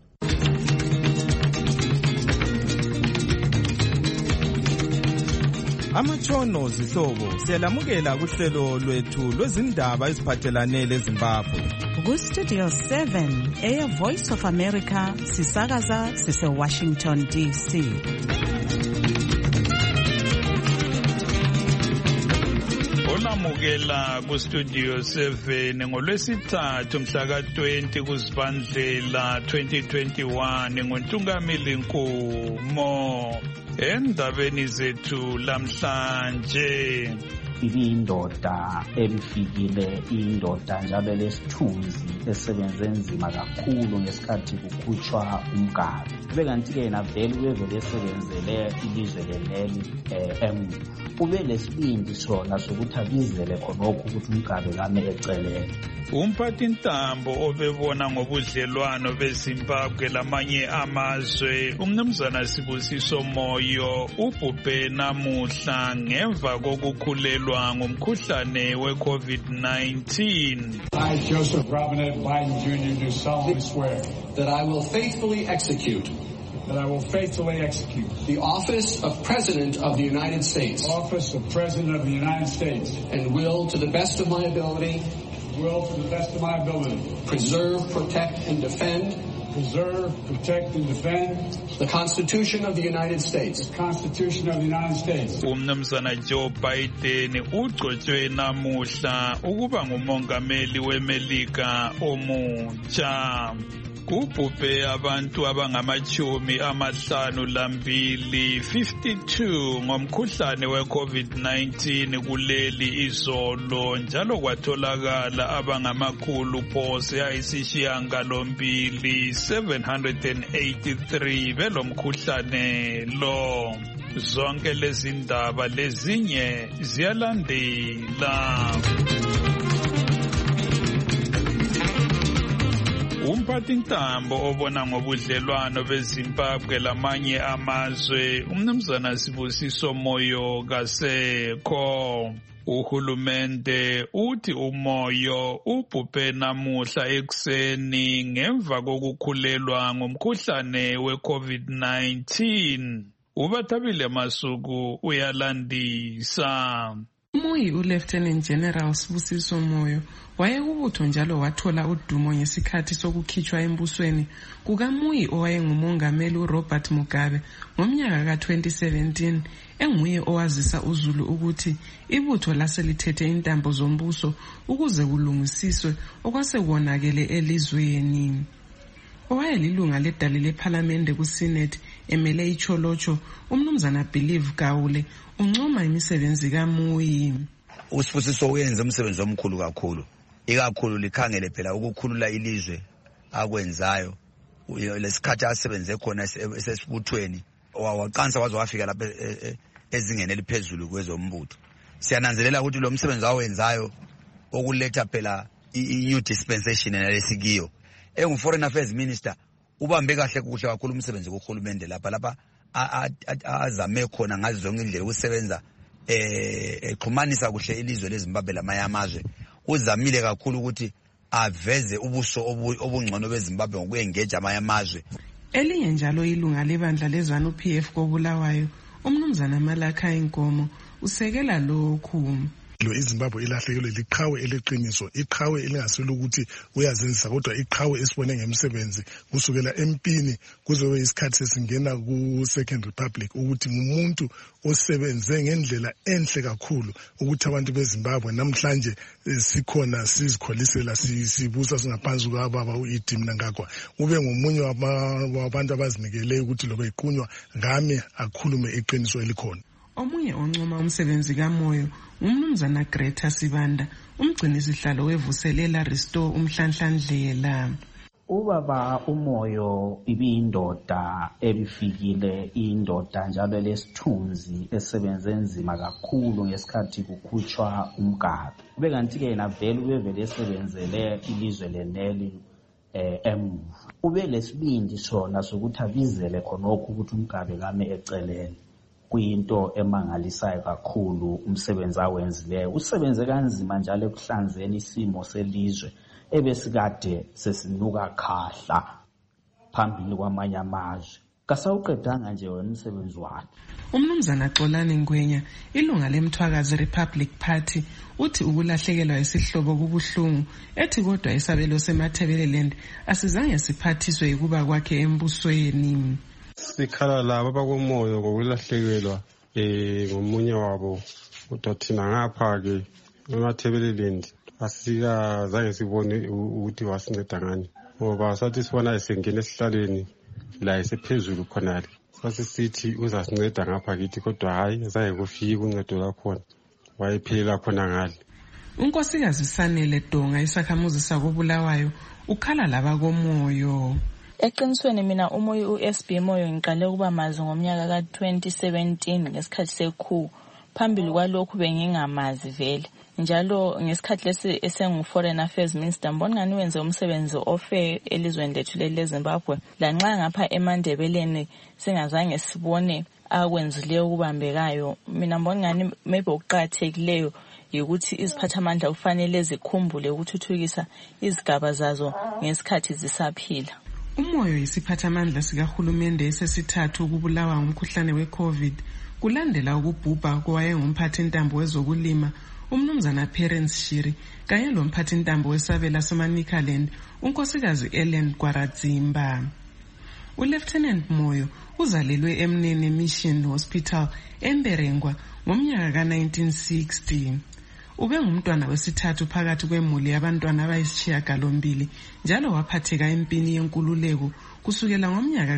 Amatshono zihlobo siyalamukela kuhlelo lwethu lwezindaba eziphathelane leZimbabwe. Ku-Studio 7 Air Voice of America sisakaza sise-Washington DC. olamukela ku-Studio 7 ngolwesithathu mhla ka-20 kuZibandlela 2021 nguNtungamili Nkumo. Endabeni zethu lamhlanje, ibiyindoda ebifikile, indoda njalo lesithunzi esebenze nzima kakhulu ngesikhathi kukhutshwa umgabe. Kube kanti-ke navele ubevele esebenzele ilizwe leneli emuva. Ube lesibindi sona sokuthi abizele khonokho ukuthi umgabe kame eceleni. umphathintambo obebona ngobudlelwano beZimbabwe lamanye amazwe umnumzana Sibusiso Moyo ubhubhe namuhla ngemva kokukhulelwa ngumkhuhlane we-COVID-19. I, Joseph Robinette Biden Jr. do solemnly swear that I will faithfully execute the office of President of the United States. And will, to the best of my ability, preserve, protect, and defend the Constitution of the United States. Umnumzana Joe Biden ugcotshwe namuhla ukuba ngumongameli weMelika omutsha. Kubhubhe abantu abangama-52 ngomkhuhlane we-COVID-19 kuleli izolo, njalo kwatholakala abangama-883 783 belomkhuhlane lo. Zonke lezi ndaba lezinye ziyalandela. Umphathintambo obona ngobudlelwano beZimbabwe lamanye amazwe umnumzana Sibusiso Moyo kasekho. Uhulumende uthi uMoyo ubhubhe namuhla ekuseni ngemva kokukhulelwa ngumkhuhlane we-COVID-19. uBathabile Masuku uyalandisa. Moyi uLieutenant General Sibusiso Moyo wayekubutho njalo wathola udumo ngesikhathi sokukhitshwa embusweni kukaMuyi owayengumongameli uRobert Mugabe ngomnyaka ka-2017, enguye owazisa uZulu ukuthi ibutho laselithethe intambo zombuso ukuze kulungisiswe okwasekonakele elizweni. Owayelilunga ledali lephalamende kuSenate emele iCholocho, umnumzana Believe Gawule uncoma imisebenzi kaMuyi. uSibusiso uyenze umsebenzi omkhulu kakhulu, ikakhulu likhangele phela ukukhulula ilizwe akwenzayo. Lesikhathi asebenze khona esesibuthweni waqansa waze wafika lapha ezingeni eliphezulu kwezombutho. Siyananzelela ukuthi lo msebenzi awenzayo okuletha phela i-new dispensation nalesikiyo. Foreign Affairs Minister ubambe kahle kuhle kakhulu umsebenzi kuhulumende lapha azame khona ngazo zonke indlela ukusebenza exhumanisa kuhle ilizwe leZimbabwe lamanye amazwe. Uzamile kakhulu ukuthi aveze ubuso obungcono beZimbabwe ngokuyengeja amanye amazwe. Elinye njalo ilunga lebandla leZANU PF koBulawayo umnumzana Malaka Inkomo usekela lokhu. iZimbabwe ilahlekelwe liqhawe eleqiniso, iqhawe elingaselo ukuthi uyazenzisa, kodwa iqhawe esibone ngemsebenzi kusukela empini kuzobe isikhathi sesingena ku-Second Republic ukuthi ngumuntu osebenze ngendlela enhle kakhulu ukuthi abantu beZimbabwe namhlanje sikhona sizikholisela sibusa singaphansi kwababa uEdi Mnangagwa. Ube ngomunye wabantu abazinikele ukuthi loba iqunywa ngame akhulume iqiniso elikhona. Omunye oncoma umsebenzi kaMoyo umnumzana Greta Sibanda, umgcini sihlalo wevuselela Restore uMhlanhlandlela. Ubaba uMoyo ibiyindoda ebifikile, indoda njalo lesithunzi esebenze nzima kakhulu ngesikhathi kukhutshwa umgabe. Kube kanti-ke navele ubevele esebenzele ilizwe leneli emuva. Ube lesibindi sona sokuthi abizele khonokho ukuthi umgabe kame eceleni. Kuyinto emangalisayo kakhulu umsebenzi awenzileyo. Usebenze kanzima njalo ekuhlanzeni isimo selizwe ebesikade sesinuka khahla phambili kwamanye amazwe. Kasawuqedanga nje wena umsebenzi wakhe. Umnumzana Xolani Ngwenya, ilunga lemthwakazi Republic Party, uthi ukulahlekelwa isihlobo kubuhlungu, ethi kodwa isabelo seMatabeleland asizange siphathiswe ukuba kwakhe embusweni. Sikhala laba bakomoyo ngokulahlekelwa ngomunye wabo, kodwa thina ngapha ke eMatabeleland asikazange sibone ukuthi wasinceda ngani, ngoba sathi sibona esengena esihlalweni la esephezulu khonale, sasisithi uzasinceda ngapha kithi, kodwa hayi azange kufika uncedo lakhona, wayephelela khona ngale. Unkosikazi Sanele Donga, isakhamuzi sakobulawayo, ukhala laba komoyo. Eqinisweni mina umoyo uSB Moyo ngiqale ukuba mazi ngomnyaka ka2017 ngesikhathi sekhu. Phambili kwalokhu bengingamazi vele. Njalo ngesikhathi lesi esengu Foreign Affairs Minister mbona ngani wenze umsebenzi ofe elizweni lethu leZimbabwe. Lanxa ngapha eMandebeleni singazange sibone akwenzileyo ukubambekayo. Mina mbona ngani maybe okuqhathekileyo ukuthi iziphathamandla kufanele zikhumbule ukuthuthukisa izigaba zazo ngesikhathi zisaphila. Umoyo yisiphathamandla sikahulumende esesithathu ukubulawa ngumkhuhlane weCovid, kulandela ukubhubha kowayengumphathintambo wezokulima umnumzana Parents Shiri kanye lomphathintambo wesabela somaNicaland unkosikazi Ellen Gwaradzimba. uLieutenant Moyo uzalelwe eMnene Mission Hospital eMberengwa ngomnyaka ka1960. Ube ngumntwana wesithathu phakathi kwemuli yabantwana abayisishiyagalombili, njalo waphatheka empini yenkululeko kusukela ngomnyaka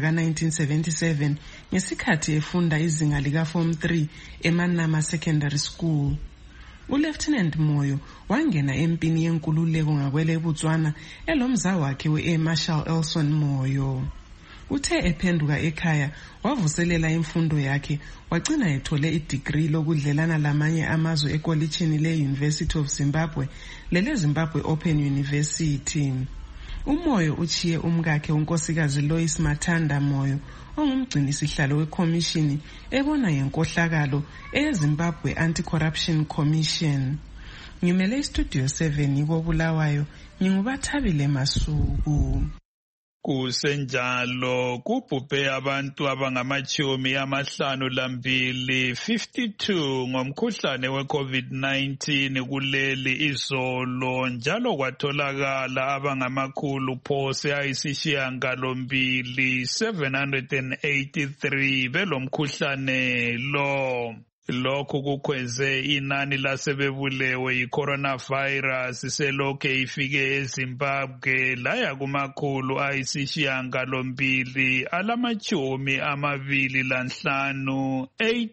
ka1977 ngesikhathi efunda izinga lika Form 3 eManama Secondary School. uLieutenant Moyo wangena empini yenkululeko ngakwele eBotswana elomza wakhe we Marshal Elson Moyo. Uthe ephenduka ekhaya wavuselela imfundo yakhe, wagcina ethole idegree lokudlelana lamanye amazwe ekolitshini le-University of Zimbabwe lele-Zimbabwe Open University. Umoyo uchiye umkakhe unkosikazi Lois Mathanda Moyo, ongumgcinisihlalo wekhomishini ebona ngenkohlakalo eyeZimbabwe Anti-Corruption Commission. Ngimele iStudio 7 kobulawayo, ngingubathabile Masuku. Kusenjalo kubhubhe abantu abangama-52 ngomkhuhlane we-COVID-19 kuleli izolo, njalo kwatholakala abangamakhulu phose ayisishiyagalombili 783 belomkhuhlane lo. Lokhu kukhweze inani lasebebulewe yi-coronavirus selokhe ifike eZimbabwe laya kumakhulu ayisishiyagalombili 25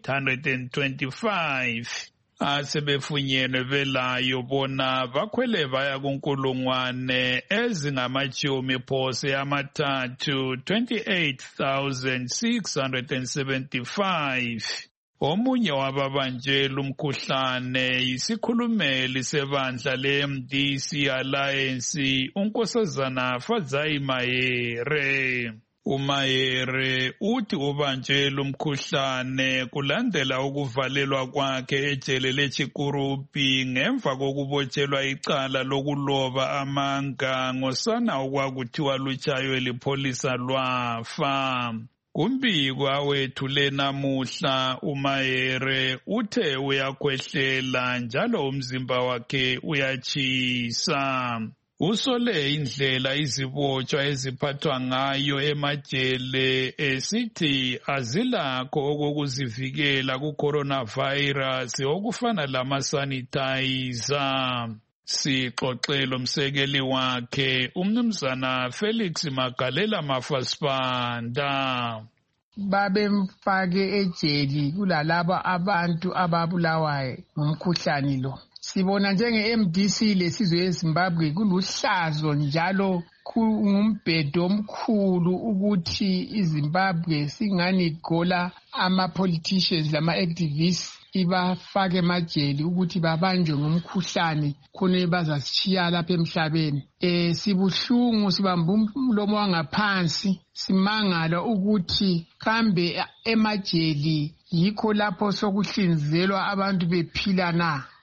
825. Asebefunyenwe belayo bona bakhwele baya kunkulungwane ezingamashumi phose amathathu 28,675. Omunye wababanjela umkhuhlane yisikhulumeli sebandla le-MDC Alliance unkosazana Fadzai Mayere. uMayere uthi ubanjela umkhuhlane kulandela ukuvalelwa kwakhe ejele leChikurupi ngemva kokubotshelwa icala lokuloba amanga ngosana okwakuthiwa lutshaywe lipholisa lwafa. Kumbiko awethule namuhla uMayere uthe uyakhwehlela njalo umzimba wakhe uyatshisa. Usole indlela izibotshwa eziphathwa ngayo emajele esithi azilakho okokuzivikela ku-coronavirus okufana lama-sanitizer. Sixoxele umsekeli wakhe umnumzana Felix Magalela Mafasipanda. Babemfake ejeli kulalaba abantu ababulawayo ngumkhuhlane lo. Sibona njenge-MDC lesizwe eZimbabwe kuluhlazo njalo kungumbhedo omkhulu ukuthi iZimbabwe singani igola ama-politicians lama-activists ibafake emajeli ukuthi babanjwe ngumkhuhlane khona bazasitshiya lapha emhlabeni. Sibuhlungu, sibamba umlomo wangaphansi, simangala ukuthi kambe emajeli yikho lapho sokuhlinzelwa abantu bephila na.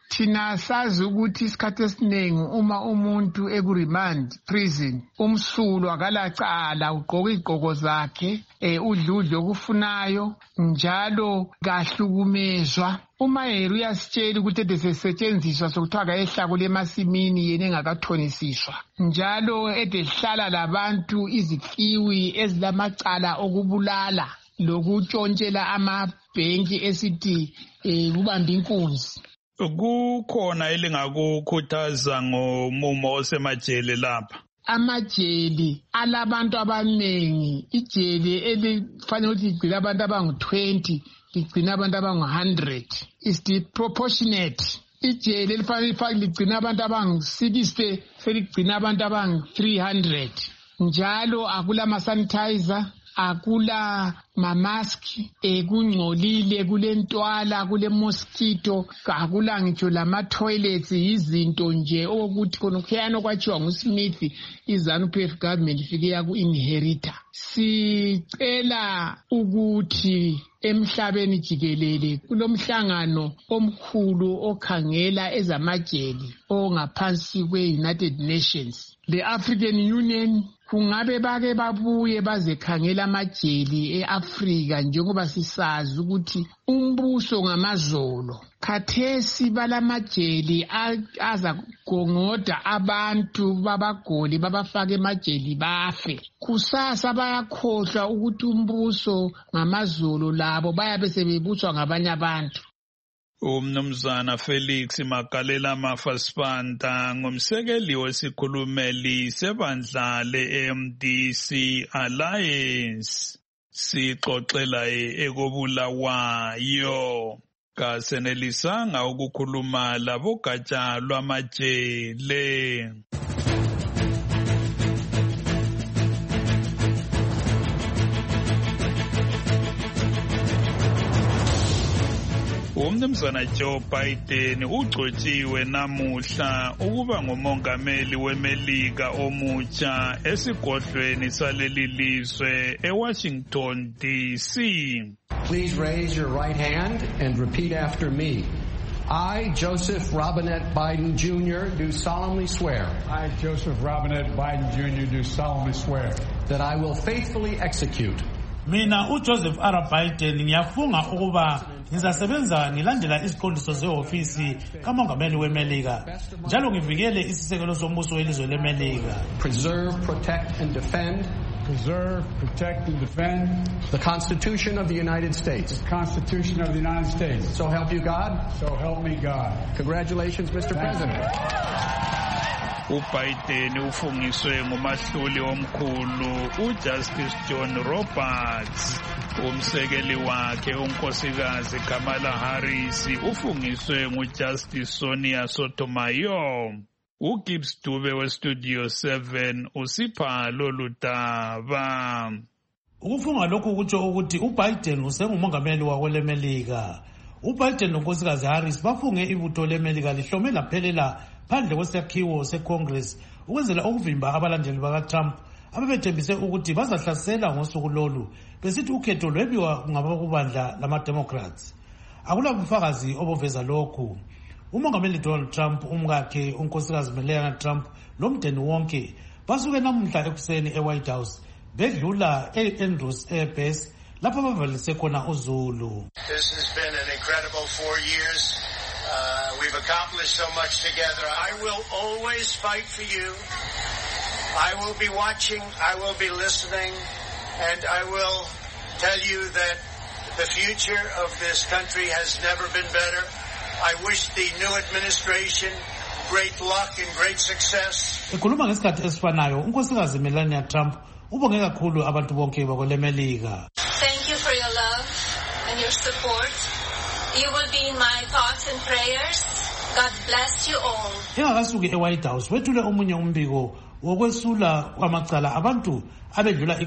thina sazi ukuthi isikhathi esiningi uma umuntu ekuremand prison umsulwa akalacala ugqoka izigqoko zakhe udludlo okufunayo njalo kahlukumezwa uma yena uyasitshela ukuthi edesetshenziswa sokuthiwa kayehlakula emasimini yena engakathonisiswa njalo edehlala labantu izifiwi ezilamacala okubulala lokutshontshela amabhenki esithi kubamba inkunzi. Kukhona elingakukhuthaza ngomumo osemajele lapha? Amajeli alabantu abanengi, ijeli elifanele ukuthi ligcina abantu abangu-20 ligcina abantu abangu-100 is disproportionate. Ijeli elifanele ligcina abantu abangu-60 seligcina abantu abangu-300 njalo akulama-sanitizer, akula mamaski, kungcolile, kule ntwala, kule mosquito, akula ngitsho lama-toilets, izinto nje okuthi khona kwachiwa nguSmith iZANU-PF government ifike yaku-inherita. Sicela ukuthi emhlabeni jikelele kulomhlangano omkhulu okhangela ezamajeli ongaphansi kwe-United Nations, the African Union. Kungabe bake babuye bazekhangela amajeli e-Afrika njengoba sisazi ukuthi umbuso ngamazolo. Khathesi balamajeli azagongoda abantu babagoli babafake emajeli bafe. Kusasa bayakhohlwa ukuthi umbuso ngamazolo labo bayabe sebebuswa ngabanye abantu. Umnumzana Felix Magalela Mafasipanta ngumsekeli wesikhulumeli sebandla le-MDC Alliance sixoxela ekobulawayo kasenelisanga ukukhuluma labogatsha lwamajele. Umnumzana Joe Biden ugcotshiwe namuhla ukuba ngumongameli weMelika omutsha esigodlweni saleli lizwe eWashington DC. Please raise your right hand and repeat after me. I, Joseph Robinette Biden Jr., do solemnly swear. I, Joseph Robinette Biden Jr., do solemnly swear. That I will faithfully execute. Mina uJoseph R. Biden ngiyafunga ukuba ngizasebenza ngilandela iziqondiso ze-ofisi kamongameli weMelika njalo ngivikele isisekelo sombuso welizwe leMelika. Preserve, protect and defend. Preserve, protect and defend. The Constitution of the United States. The Constitution of the United States. So help you God. So help me God. Congratulations, Mr. President. uBiden ufungiswe ngumahluli omkhulu uJustice John Roberts. Umsekeli wakhe unkosikazi Kamala Harris ufungiswe nguJustice Sonia Sotomayor. uGibbs Dube weStudio 7 usipha loludaba. Ukufunga lokhu kutsho ukuthi uBiden usengumongameli wakwelemelika. uBiden nonkosikazi Harris bafunge ibutho leMelika lihlome laphelela phandle kwesakhiwo seCongress ukwenzela ukuvimba abalandeli bakaTrump ababethembise ukuthi bazahlasela ngosuku lolu besithi ukhetho lwebiwa ngabakubandla lama-Democrats. Akulabufakazi obuveza lokhu. Umongameli Donald Trump, umkakhe unkosikazi Melania Trump lomndeni wonke basuke namuhla ekuseni eWhite House bedlula e-Andrews Air Base lapho bavalise khona uZulu. This has been an incredible 4 years. We've accomplished so much together. I will always fight for you. I will be watching, I will be listening, and I will tell you that the future of this country has never been better. I wish the new administration great luck and great success. Ekhuluma ngesikhathi esifanayo unkosikazi Melania Trump ubonge kakhulu abantu bonke bakwelemelika. Thank you for your love and your support. You will be in my thoughts and prayers. God bless you all. Engakasuki eWhite House wethule omunye umbiko wokwesula kwamacala abantu abedlula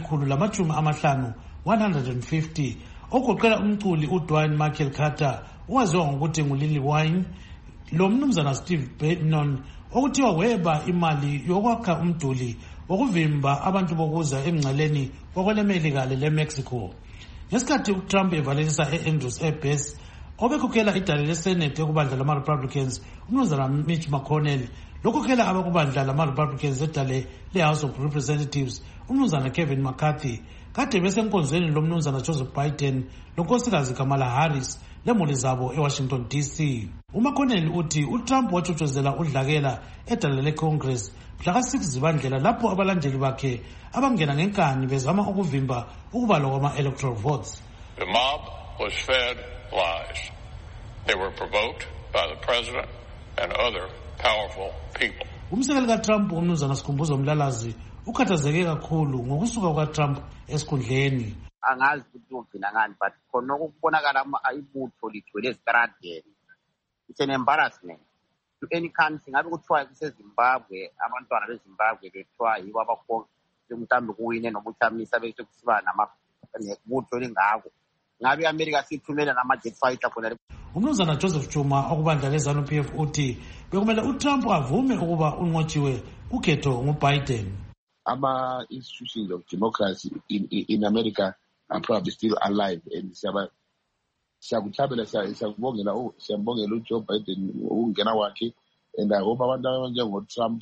150 ogoqela umculi uDwayne Michael Carter owaziwa ngokuthi nguLily Wine lo mnumzana Steve Bannon okuthiwa weba imali yokwakha umduli wokuvimba abantu bokuza emngceleni kwakwelemelika leMexico. Ngesikhathi uTrump evalelisa e-Andrews Air Base obekhokhela idale lesenate ekubandla lama-republicans umnumzana Mitch McConnell lokhokhela abakubandla lama-republicans edale le-house of representatives umnumzana Kevin McCarthy kade besenkonzweni lomnumzana Joseph Biden lonkosikazi Kamala Harris lemuli zabo eWashington DC. uMcConnell uthi uTrump watshotshozelwa udlakela edale leCongress mhla ka-6 Zibandlela lapho abalandeli bakhe abangena ngenkani bezama ukuvimba ukubalwa kwama-electoral votes. The mob was fed lies. They were provoked by the president and other powerful people. Umsekeli kaTrump umnumzana Sikhumbuzo Mlalazi ukhathazeke kakhulu ngokusuka kukaTrump esikhundleni. Angazi ukuthi ugcina ngani but khona ukubonakala ibutho ligcwele esitradeni. It's an embarrassment to any country. Ngabe kuthiwa kuseZimbabwe abantwana beZimbabwe bethiwa yibo abakho mhlawumbe kuwine nobuthamisa bese kusiba nebutho elingako. Ngabe iAmerica sithumela nama-jet fighter khona. Umnumzana Joseph Chuma okubandla leZANU-PF uthi bekumele uTrump avume ukuba unqotshiwe ukhetho nguBiden. Institutions of democracy in America are probably still alive, and siyakuthabela siyambongela uJoe Biden ukungena wakhe, and I hope abantu abanjengoTrump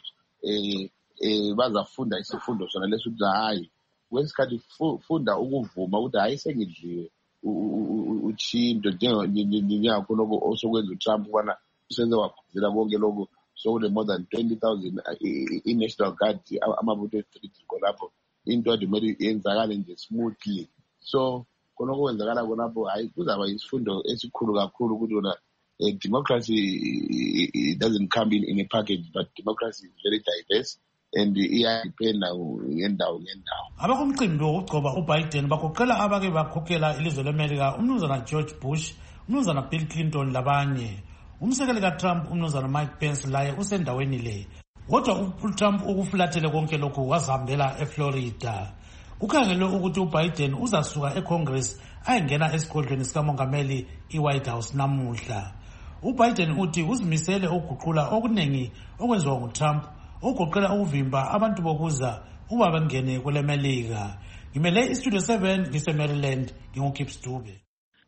bazafunda isifundo sona leso ukuthi hayi kwesikhathi funda ukuvuma ukuthi hayi sengidliwe uchindo njengakho lokho osokwenza uTrump kwana usenze wakhuzela konke lokho sokune more than 20,000 i-National Guard amabutho e-street kolapho into adimele yenzakale nje smoothly. So khona okwenzakala konapho hayi kuzaba isifundo esikhulu kakhulu ukuthi wona democracy doesn't come in a package, but democracy is very diverse and iyadependa ngendawo. Abakumcimbi wokugcoba uBiden bagoqela abake bakhokhela ilizwe leMelika umnumzana George Bush, umnumzana Bill Clinton labanye. Umsekeli kaTrump umnumzana Mike Pence laye usendaweni le. Kodwa uTrump ukufulathele konke lokhu wazihambela eFlorida. Kukhangelwe ukuthi uBiden uzasuka eCongress ayengena esigodlweni sikamongameli iWhite House namuhla. uBiden uthi uzimisele ukuguqula okuningi okwenziwa nguTrump ogoqela ukuvimba abantu bokuza uba bangene kweleMelika. Ngimele iStudio 7 ngiseMaryland nginguKips Dube.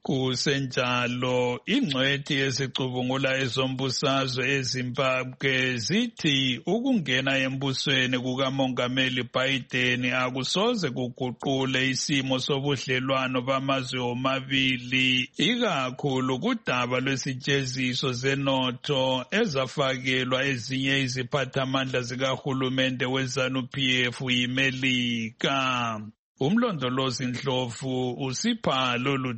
Kusenjalo ingcwethi yesicubungula ezombusazwe eZimbabwe zithi ukungena embusweni kukamongameli Biden akusoze kuguqule isimo sobudlelwano bamazwe omabili, ikakhulu kudaba lwesitsheziso zenotho ezafakelwa ezinye iziphathamandla zikahulumende weZANU-PF yiMelika. Umlondolozi Ndlovu usipha lolu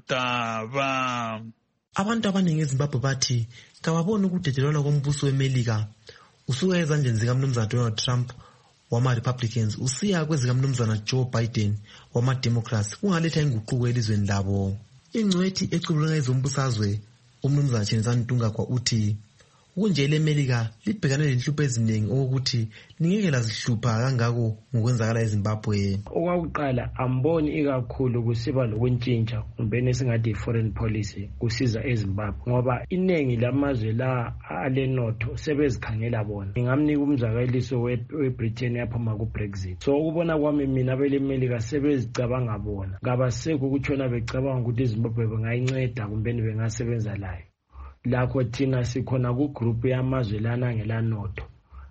daba. Abantu abaningi eZimbabwe bathi kababona ukudedelwana kombuso weMelika usuka ezandleni zikaMnumzana Donald Trump wama-Republicans usiya kwezikamnumzana Joe Biden wama-Democrats kungaletha inguquko elizweni labo. Ingcwethi ecubulula ezombusazwe umnumzana Chenzani Ntungagwa uthi kunje leMelika libhekane lenhlupho eziningi ukuthi ningeke lazihlupha kangako ngokwenzakala eZimbabwe. Okwakuqala amboni ikakhulu kusiba lokuntshintsha kumbeni esingathi foreign policy kusiza eZimbabwe ngoba inengi lamazwe la alenotho sebezikhangela bona. Ngingamnika umzakeliso weBritain yaphuma kuBrexit. So ukubona kwami mina beleMelika sebezicabanga bona. Ngabasekho ukutshona becabanga ukuthi iZimbabwe bengayinceda kumbeni bengasebenza layo. Lakho thina sikhona ku-group yamazwe lana ngelanotho.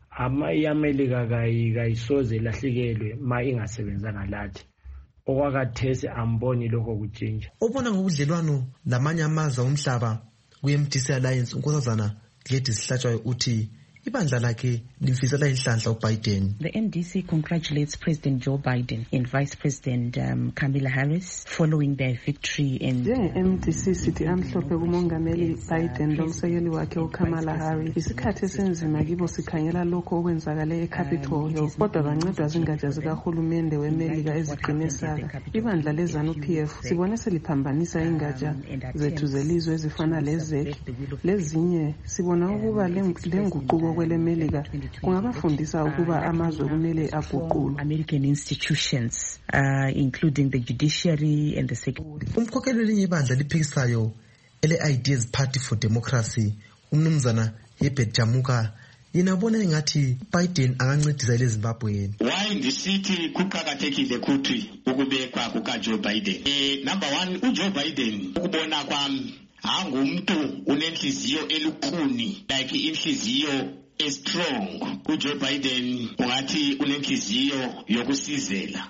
iAmerica kayisoze lahlikelwe ma ingasebenzanga lathi. Okwakathesi amboni lokho kutshintsha. Ubona ngobudlelwano lamanye amazwe omhlaba ku-MDC Alliance unkosazana Gladys Hlatshwayo uthi ibandla lakhe limfisela inhlanhla uBiden. The MDC congratulates President Joe Biden and Vice President Kamala Harris following their victory in MDC sithi amhlophe kumongameli Biden lomsekeli wakhe uKamala Harris. Isikhathi esenzima kibo sikhangela lokho okwenzakale eCapitol Hill kodwa bancedwa zingatsha zikahulumende weMelika eziqinisaka. Ibandla leZANU-PF sibone seliphambanisa ingatsha zethu zelizwe ezifana lezek lezinye sibona ukuba lenguquko kweleMelika kungabafundisa ukuba amazwe kumele aguqulwe. American institutions including the judiciary and the security. Umkhokheli welinye ibandla liphikisayo ele-Ideas Party for Democracy umnumzana Herbert Jamuka yena ubona engathi Biden angancedisa leZimbabwe. Why ndisithi kuqhakathekile ukuthi ukubekwa kukaJoe Biden. Number 1 uJoe Biden ukubona kwami angumuntu unenhliziyo elukhuni like inhliziyo strong. uJoe Biden ungathi unenhliziyo yokusizela.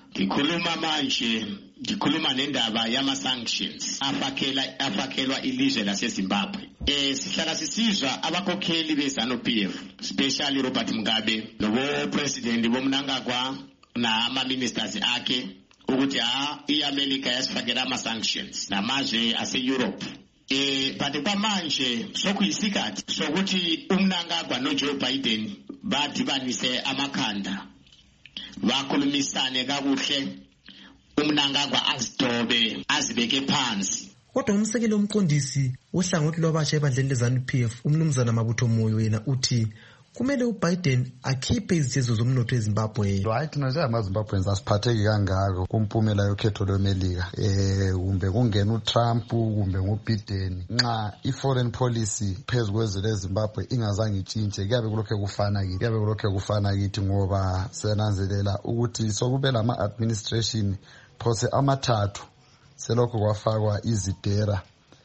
Ngikhuluma nendaba yama-sanctions afakhelwa ilizwe laseZimbabwe. Sihlala sisizwa abakhokheli be-ZANU-PF, especially Robert Mugabe nobo-president bomnangagwa nama-ministers akhe ukuthi i-America yasifakela ama-sanctions namazwe ase-Europe. But kwamanje sokuyisikhathi sokuthi umnangagwa noJoe Biden badibanise amakhanda bakhulumisane kakuhle, umnangagwa azidobe azibeke phansi. Kodwa umsekeli womqondisi wohlangothi lwabasha ebandleni leZANU-PF umnumzana Mabutho Moyo yena uthi kumele uBiden akhiphe izijezo zomnotho eZimbabwe. Hayi thina njengamaZimbabweans asiphatheki kangako kumpumela yokhetho lweMelika. Kumbe kungena uTrump kumbe nguBiden. Nxa i-foreign policy phezu kwezwe leZimbabwe ingazange itshintshe kuyabe kulokho kufana kithi ngoba senanzelela ukuthi sokube lama-administration phose amathathu selokho kwafakwa izidera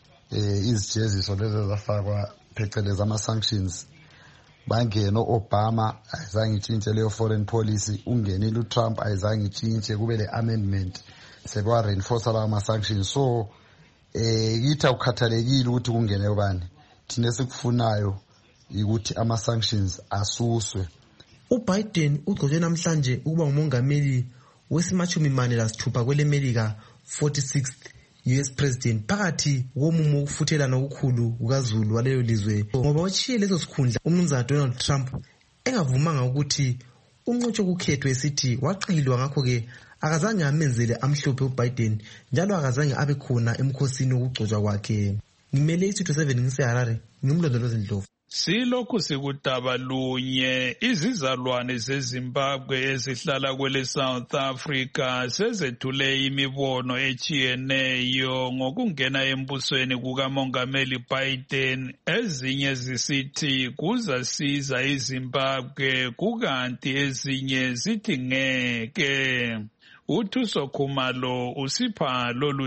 izijeziso lezo zafakwa phecelezi ama-sanctions. Bangena Obama ayizange itshintshe leyo foreign policy, ungenile uTrump ayizange itshintshe, kube le amendment sekwa reinforce lawa ama-sanctions. So kithi akukhathalekile ukuthi kungene ubani, thina esikufunayo ukuthi ama-sanctions asuswe. uBiden ugcotshwe namhlanje ukuba ngumongameli wesi-46 kweleMelika 46th US President phakathi komumo ukufuthelana okukhulu kukaZulu waleyo lizwe ngoba wachiye lezo sikhundla umnumzana Donald Trump engavumanga ukuthi unqotshwe kukhethwe esithi waqilwa. Ngakho-ke akazange amenzele amhlophe uBiden njalo akazange abe khona emkhosini wokugcotshwa kwakhe. Ngimele iStudio 7 ngiseHarare, ngimlondolozi Ndlovu. Silokhu sikudaba lunye, izizalwane zeZimbabwe ezihlala kwele South Africa sezethule imibono etshiyeneyo ngokungena embusweni kukamongameli Biden. Ezinye zisithi kuzasiza iZimbabwe, kukanti ezinye zithi ngeke. uThuso Khumalo usipha lolu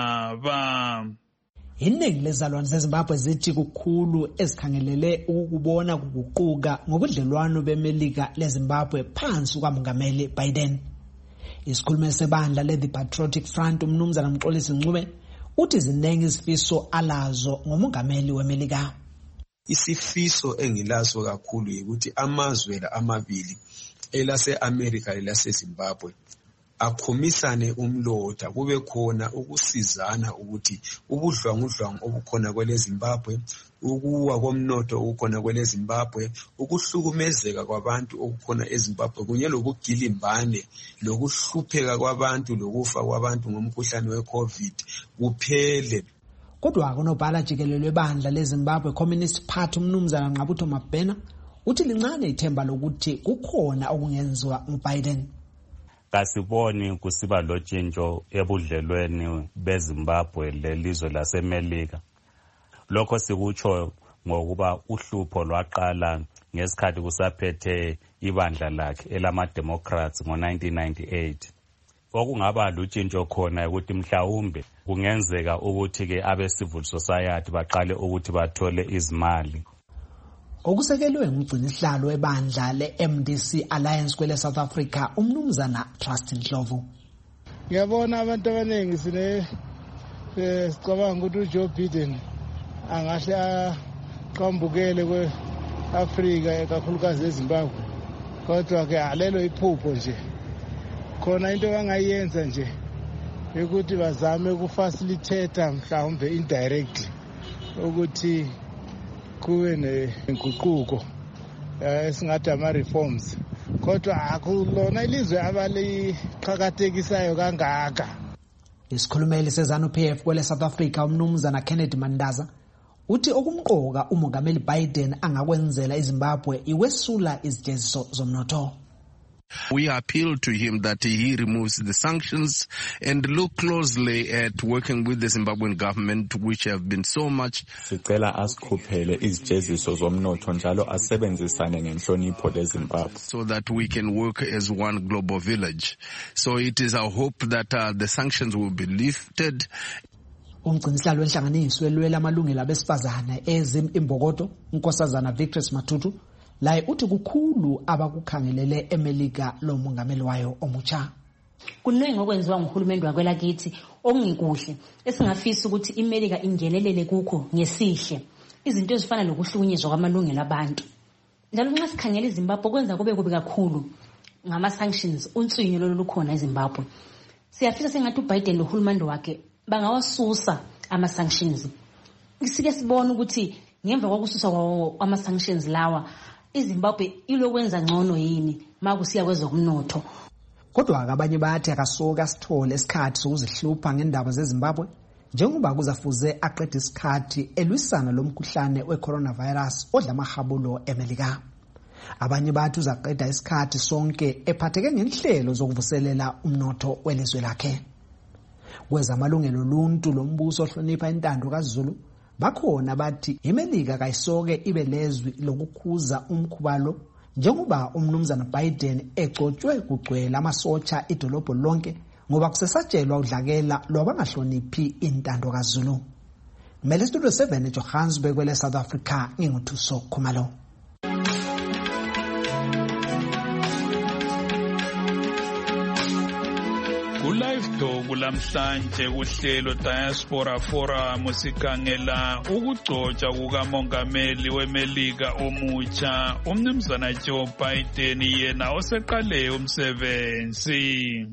daba. Iningi lezalwane zeZimbabwe zithi kukhulu ezikhangelele ukubona kuguquka ngobudlelwano beMelika leZimbabwe phansi kwamongameli Biden. Isikhulumeli sebandla le-The Patriotic Front umnumzana Mxolisi Ncube uthi ziningi izifiso alazo ngomongameli weMelika. Isifiso engilazo kakhulu ukuthi amazwe la amabili elase-America lelaseZimbabwe akhomisane umlotha, kube khona ukusizana ukuthi ubudlwangudlwangu obukhona kwele Zimbabwe, ukuwa komnotho okukhona kwele Zimbabwe, ukuhlukumezeka kwabantu okukhona eZimbabwe kunye lobugilimbane lokuhlupheka kwabantu lokufa kwabantu ngomkhuhlane weCovid kuphele. Kodwa kunobhala jikelele webandla leZimbabwe Communist Party umnumzana Nqabutho Mabhena uthi lincane ithemba lokuthi kukhona okungenziwa nguBiden. Kasiboni kusiba lotshintsho ebudlelweni beZimbabwe lelizwe laseMelika. Lokho sikutsho ngokuba uhlupho lwaqala ngesikhathi kusaphethe ibandla lakhe elama-Democrats ngo-1998. Okungaba lutshintsho khona ukuthi mhlawumbe kungenzeka ukuthi-ke abe-civil society baqale ukuthi bathole izimali. Okusekelwe ngumgcinisihlalo webandla le-MDC Alliance kwele South Africa umnumzana Trust Ndlovu. Ngiyabona abantu abaningi sicabanga ukuthi uJoe Biden angahle aqambukele kwe-Afrika kakhulukazi eZimbabwe, kodwa-ke alelo iphupho nje. Khona into abangayenza nje ukuthi bazame ukufacilitate mhlawumbe indirectly ukuthi kube nenguquko esingathi ama-reforms, kodwa akulona ilizwe abaliqhakathekisayo kangaka. Isikhulumeli seZANU-PF kwele South Africa umnumzana Kennedy Mandaza uthi okumqoka umongameli Biden angakwenzela iZimbabwe iwesula izijeziso zomnotho. We appeal to him that he removes the sanctions and look closely at working with the Zimbabwean government, which have been so much. Sicela asikhuphele izijeziso zomnotho njalo asebenzisane nenhlonipho leZimbabwe, so that we can work as one global village. So it is our hope that the sanctions will be lifted. Umgcinisihlalo wenhlanganiso elwela amalungelo abesifazane Imbokodo, uNkosazana Victory Matutu, laye uthi kukhulu abakukhangelele eMelika lo mongameli wayo omutsha. Kuningi okwenziwa nguhulumeni wakwelakithi okungekuhle esingafisa ukuthi iMelika ingenelele kukho ngesihle. Izinto ezifana nokuhlukunyezwa kwamalungelo abantu. Njalo nxa sikhangela iZimbabwe kwenza kube kubi kakhulu ngama sanctions unswinyo lolukhona eZimbabwe. Siyafisa sengathi uBiden nohulumeni wakhe bangawasusa ama sanctions. Sike sibona ukuthi ngemva kokususa kwama sanctions lawa iZimbabwe ilokwenza ngcono yini makusiya kwezokumnotho. Kodwa abanye bathi akasoka sithole isikhathi sokuzihlupha ngendaba zeZimbabwe njengoba kuzafuze aqede isikhathi elwisana lomkhuhlane weCoronavirus odla amahabulo eMelika. Abanye bathi uzaqeda isikhathi sonke ephatheke ngenhlelo zokuvuselela umnotho welizwe lakhe. Kwezamalungelo oluntu lombuso ohlonipha intando kaZulu bakhona bathi iMelika kayisoke ibe lezwi lokukhuza umkhubalo njengoba umnumzana Biden egcotshwe kugcwele amasotsha idolobho lonke ngoba kusesatshelwa udlakela lwabangahloniphi intando kaZulu. Kumele Studio 7 eJohannesburg kwele South Africa nginguthuso Khumalo. Live Talk lamhlanje kuhlelo Diaspora Forum sikhangela ukugcotshwa kukamongameli weMelika omutsha umnumzana Joe Biden yena oseqale umsebenzi.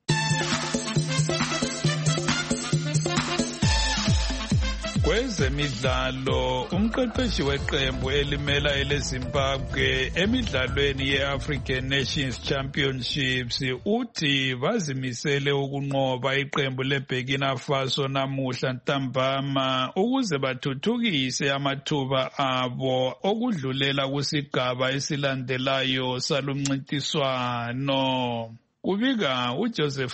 Kwezemidlalo umqeqeshi weqembu elimela eleZimbabwe emidlalweni yeAfrican Nations Championships uthi bazimisele ukunqoba iqembu leBurkina Faso namuhla ntambama ukuze bathuthukise amathuba abo okudlulela kusigaba esilandelayo salumncintiswano. Kubika uJoseph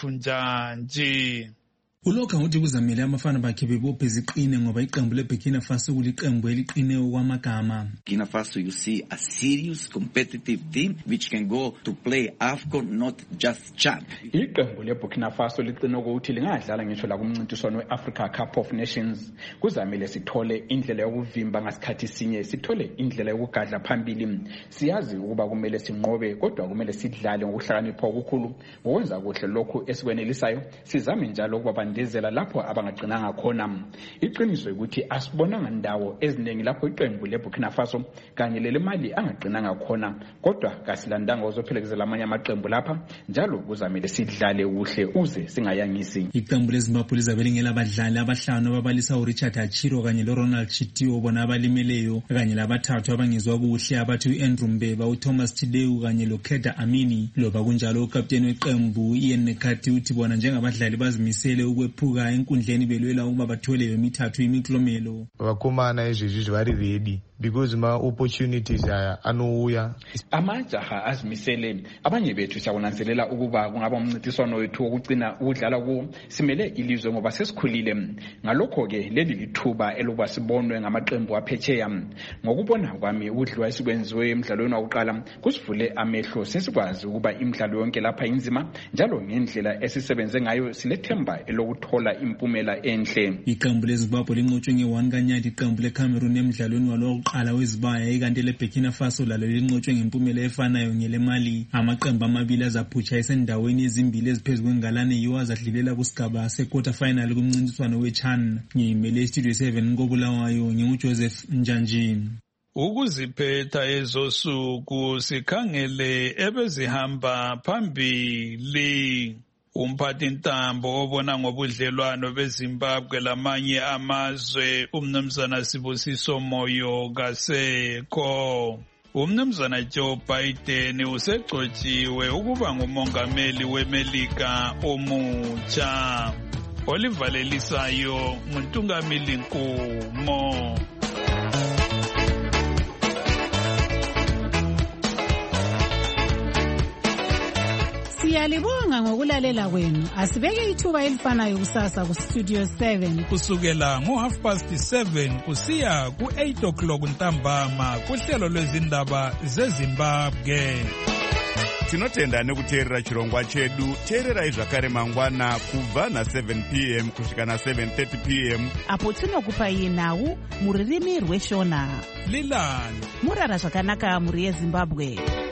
Njanji. Ulokha uthi kuzamile abafana bakhe bebophe ziqine ngoba iqembu leBurkina Faso kuliqembu eliqine okwamagama. Burkina Faso, you see a serious competitive team which can go to play AFCON, not just CHAN. Iqembu leBurkina Faso liqine ukuthi lingadlala ngisho la kumncintiswano weAfrica Cup of Nations. Kuzamile sithole indlela yokuvimba ngasikhathi sinye, sithole indlela yokugadla phambili. Siyazi ukuba kumele sinqobe kodwa kumele sidlale ngokuhlakanipha okukhulu. Ngokwenza kuhle lokho esikwenelisayo sizame njalo ukuba ndezela lapho abangaqinanga khona. Iqiniso ukuthi asibonanga ndawo eziningi lapho iqembu leBurkina Faso kanye leMali angaqinanga khona kodwa kasilandanga uzophelekezela amanye amaqembu lapha njalo kuzamile sidlale kuhle uze singayangisi. Iqembu leZimbabwe lizabe lingela abadlali abahlanu ababalisa uRichard Achiro kanye loRonald Chitio bona abalimeleyo kanye labathathu abangezwa kuhle abathi uAndrew Mbeba, uThomas Chideu kanye loKeda Amini. Loba kunjalo ukapteni weqembu Ian Nekati uthi bona njengabadlali bazimisele ukwephuka enkundleni belwela ukuba bathole emithathu imiklomelo. Vakomana ezvezvi vari ready because ma opportunities aya anouya. Amajaha azimisele abanye bethu siyakunanzelela ukuba kungaba umncintiswano wethu wokucina ukudlala ku simele ilizwe ngoba sesikhulile. Ngalokho ke leli lithuba elokuba sibonwe ngamaqembu aphetsheya. Ngokubona kwami udliwa esikwenziwe emidlalweni wokuqala kusivule amehlo sesikwazi ukuba imidlalo yonke lapha inzima njalo ngendlela esisebenze ngayo silethemba elokuthola impumela enhle. Iqembu leZimbabwe linqotshwe nge-1 kaNyati iqembu leCameroon emidlalweni walo wokuqala wezibaya ikanti leBurkina Faso lalo linqotshwe ngempumela efanayo ngeleMali. Amaqembu amabili azaphutsha esendaweni ezimbili eziphezu kwengalane yiwo azadlulela kusigaba se-quarter final kumncintiswano weCHAN. Ngiyimele Studio 7 ngokubulawayo nginguJoseph Njanji. Ukuziphetha ezosuku sikhangele ebezihamba phambili. Umphathi ntambo obona ngobudlelwano beZimbabwe lamanye amazwe umnumzana Sibusiso Moyo kasekho. Umnumzana Joe Biden usegcotshiwe ukuba ngumongameli weMelika omutsha. Olivalelisayo nguNtungamili Nkumo. Siyalibonga ngokulalela kwenu. Asibeke ithuba elifanayo kusasa ku Studio 7 kusukela ngo7:30 kusiya ku8 o'clock ntambama kuhlelo lwezindaba zeZimbabwe. tinotenda nekuteerera chirongwa chedu. Teererai zvakare mangwana kubva na7 p.m. kusvika na7:30 p.m. apo tinokupai nhau muririmi rweshona. Lilani murara zvakanaka muri yeZimbabwe.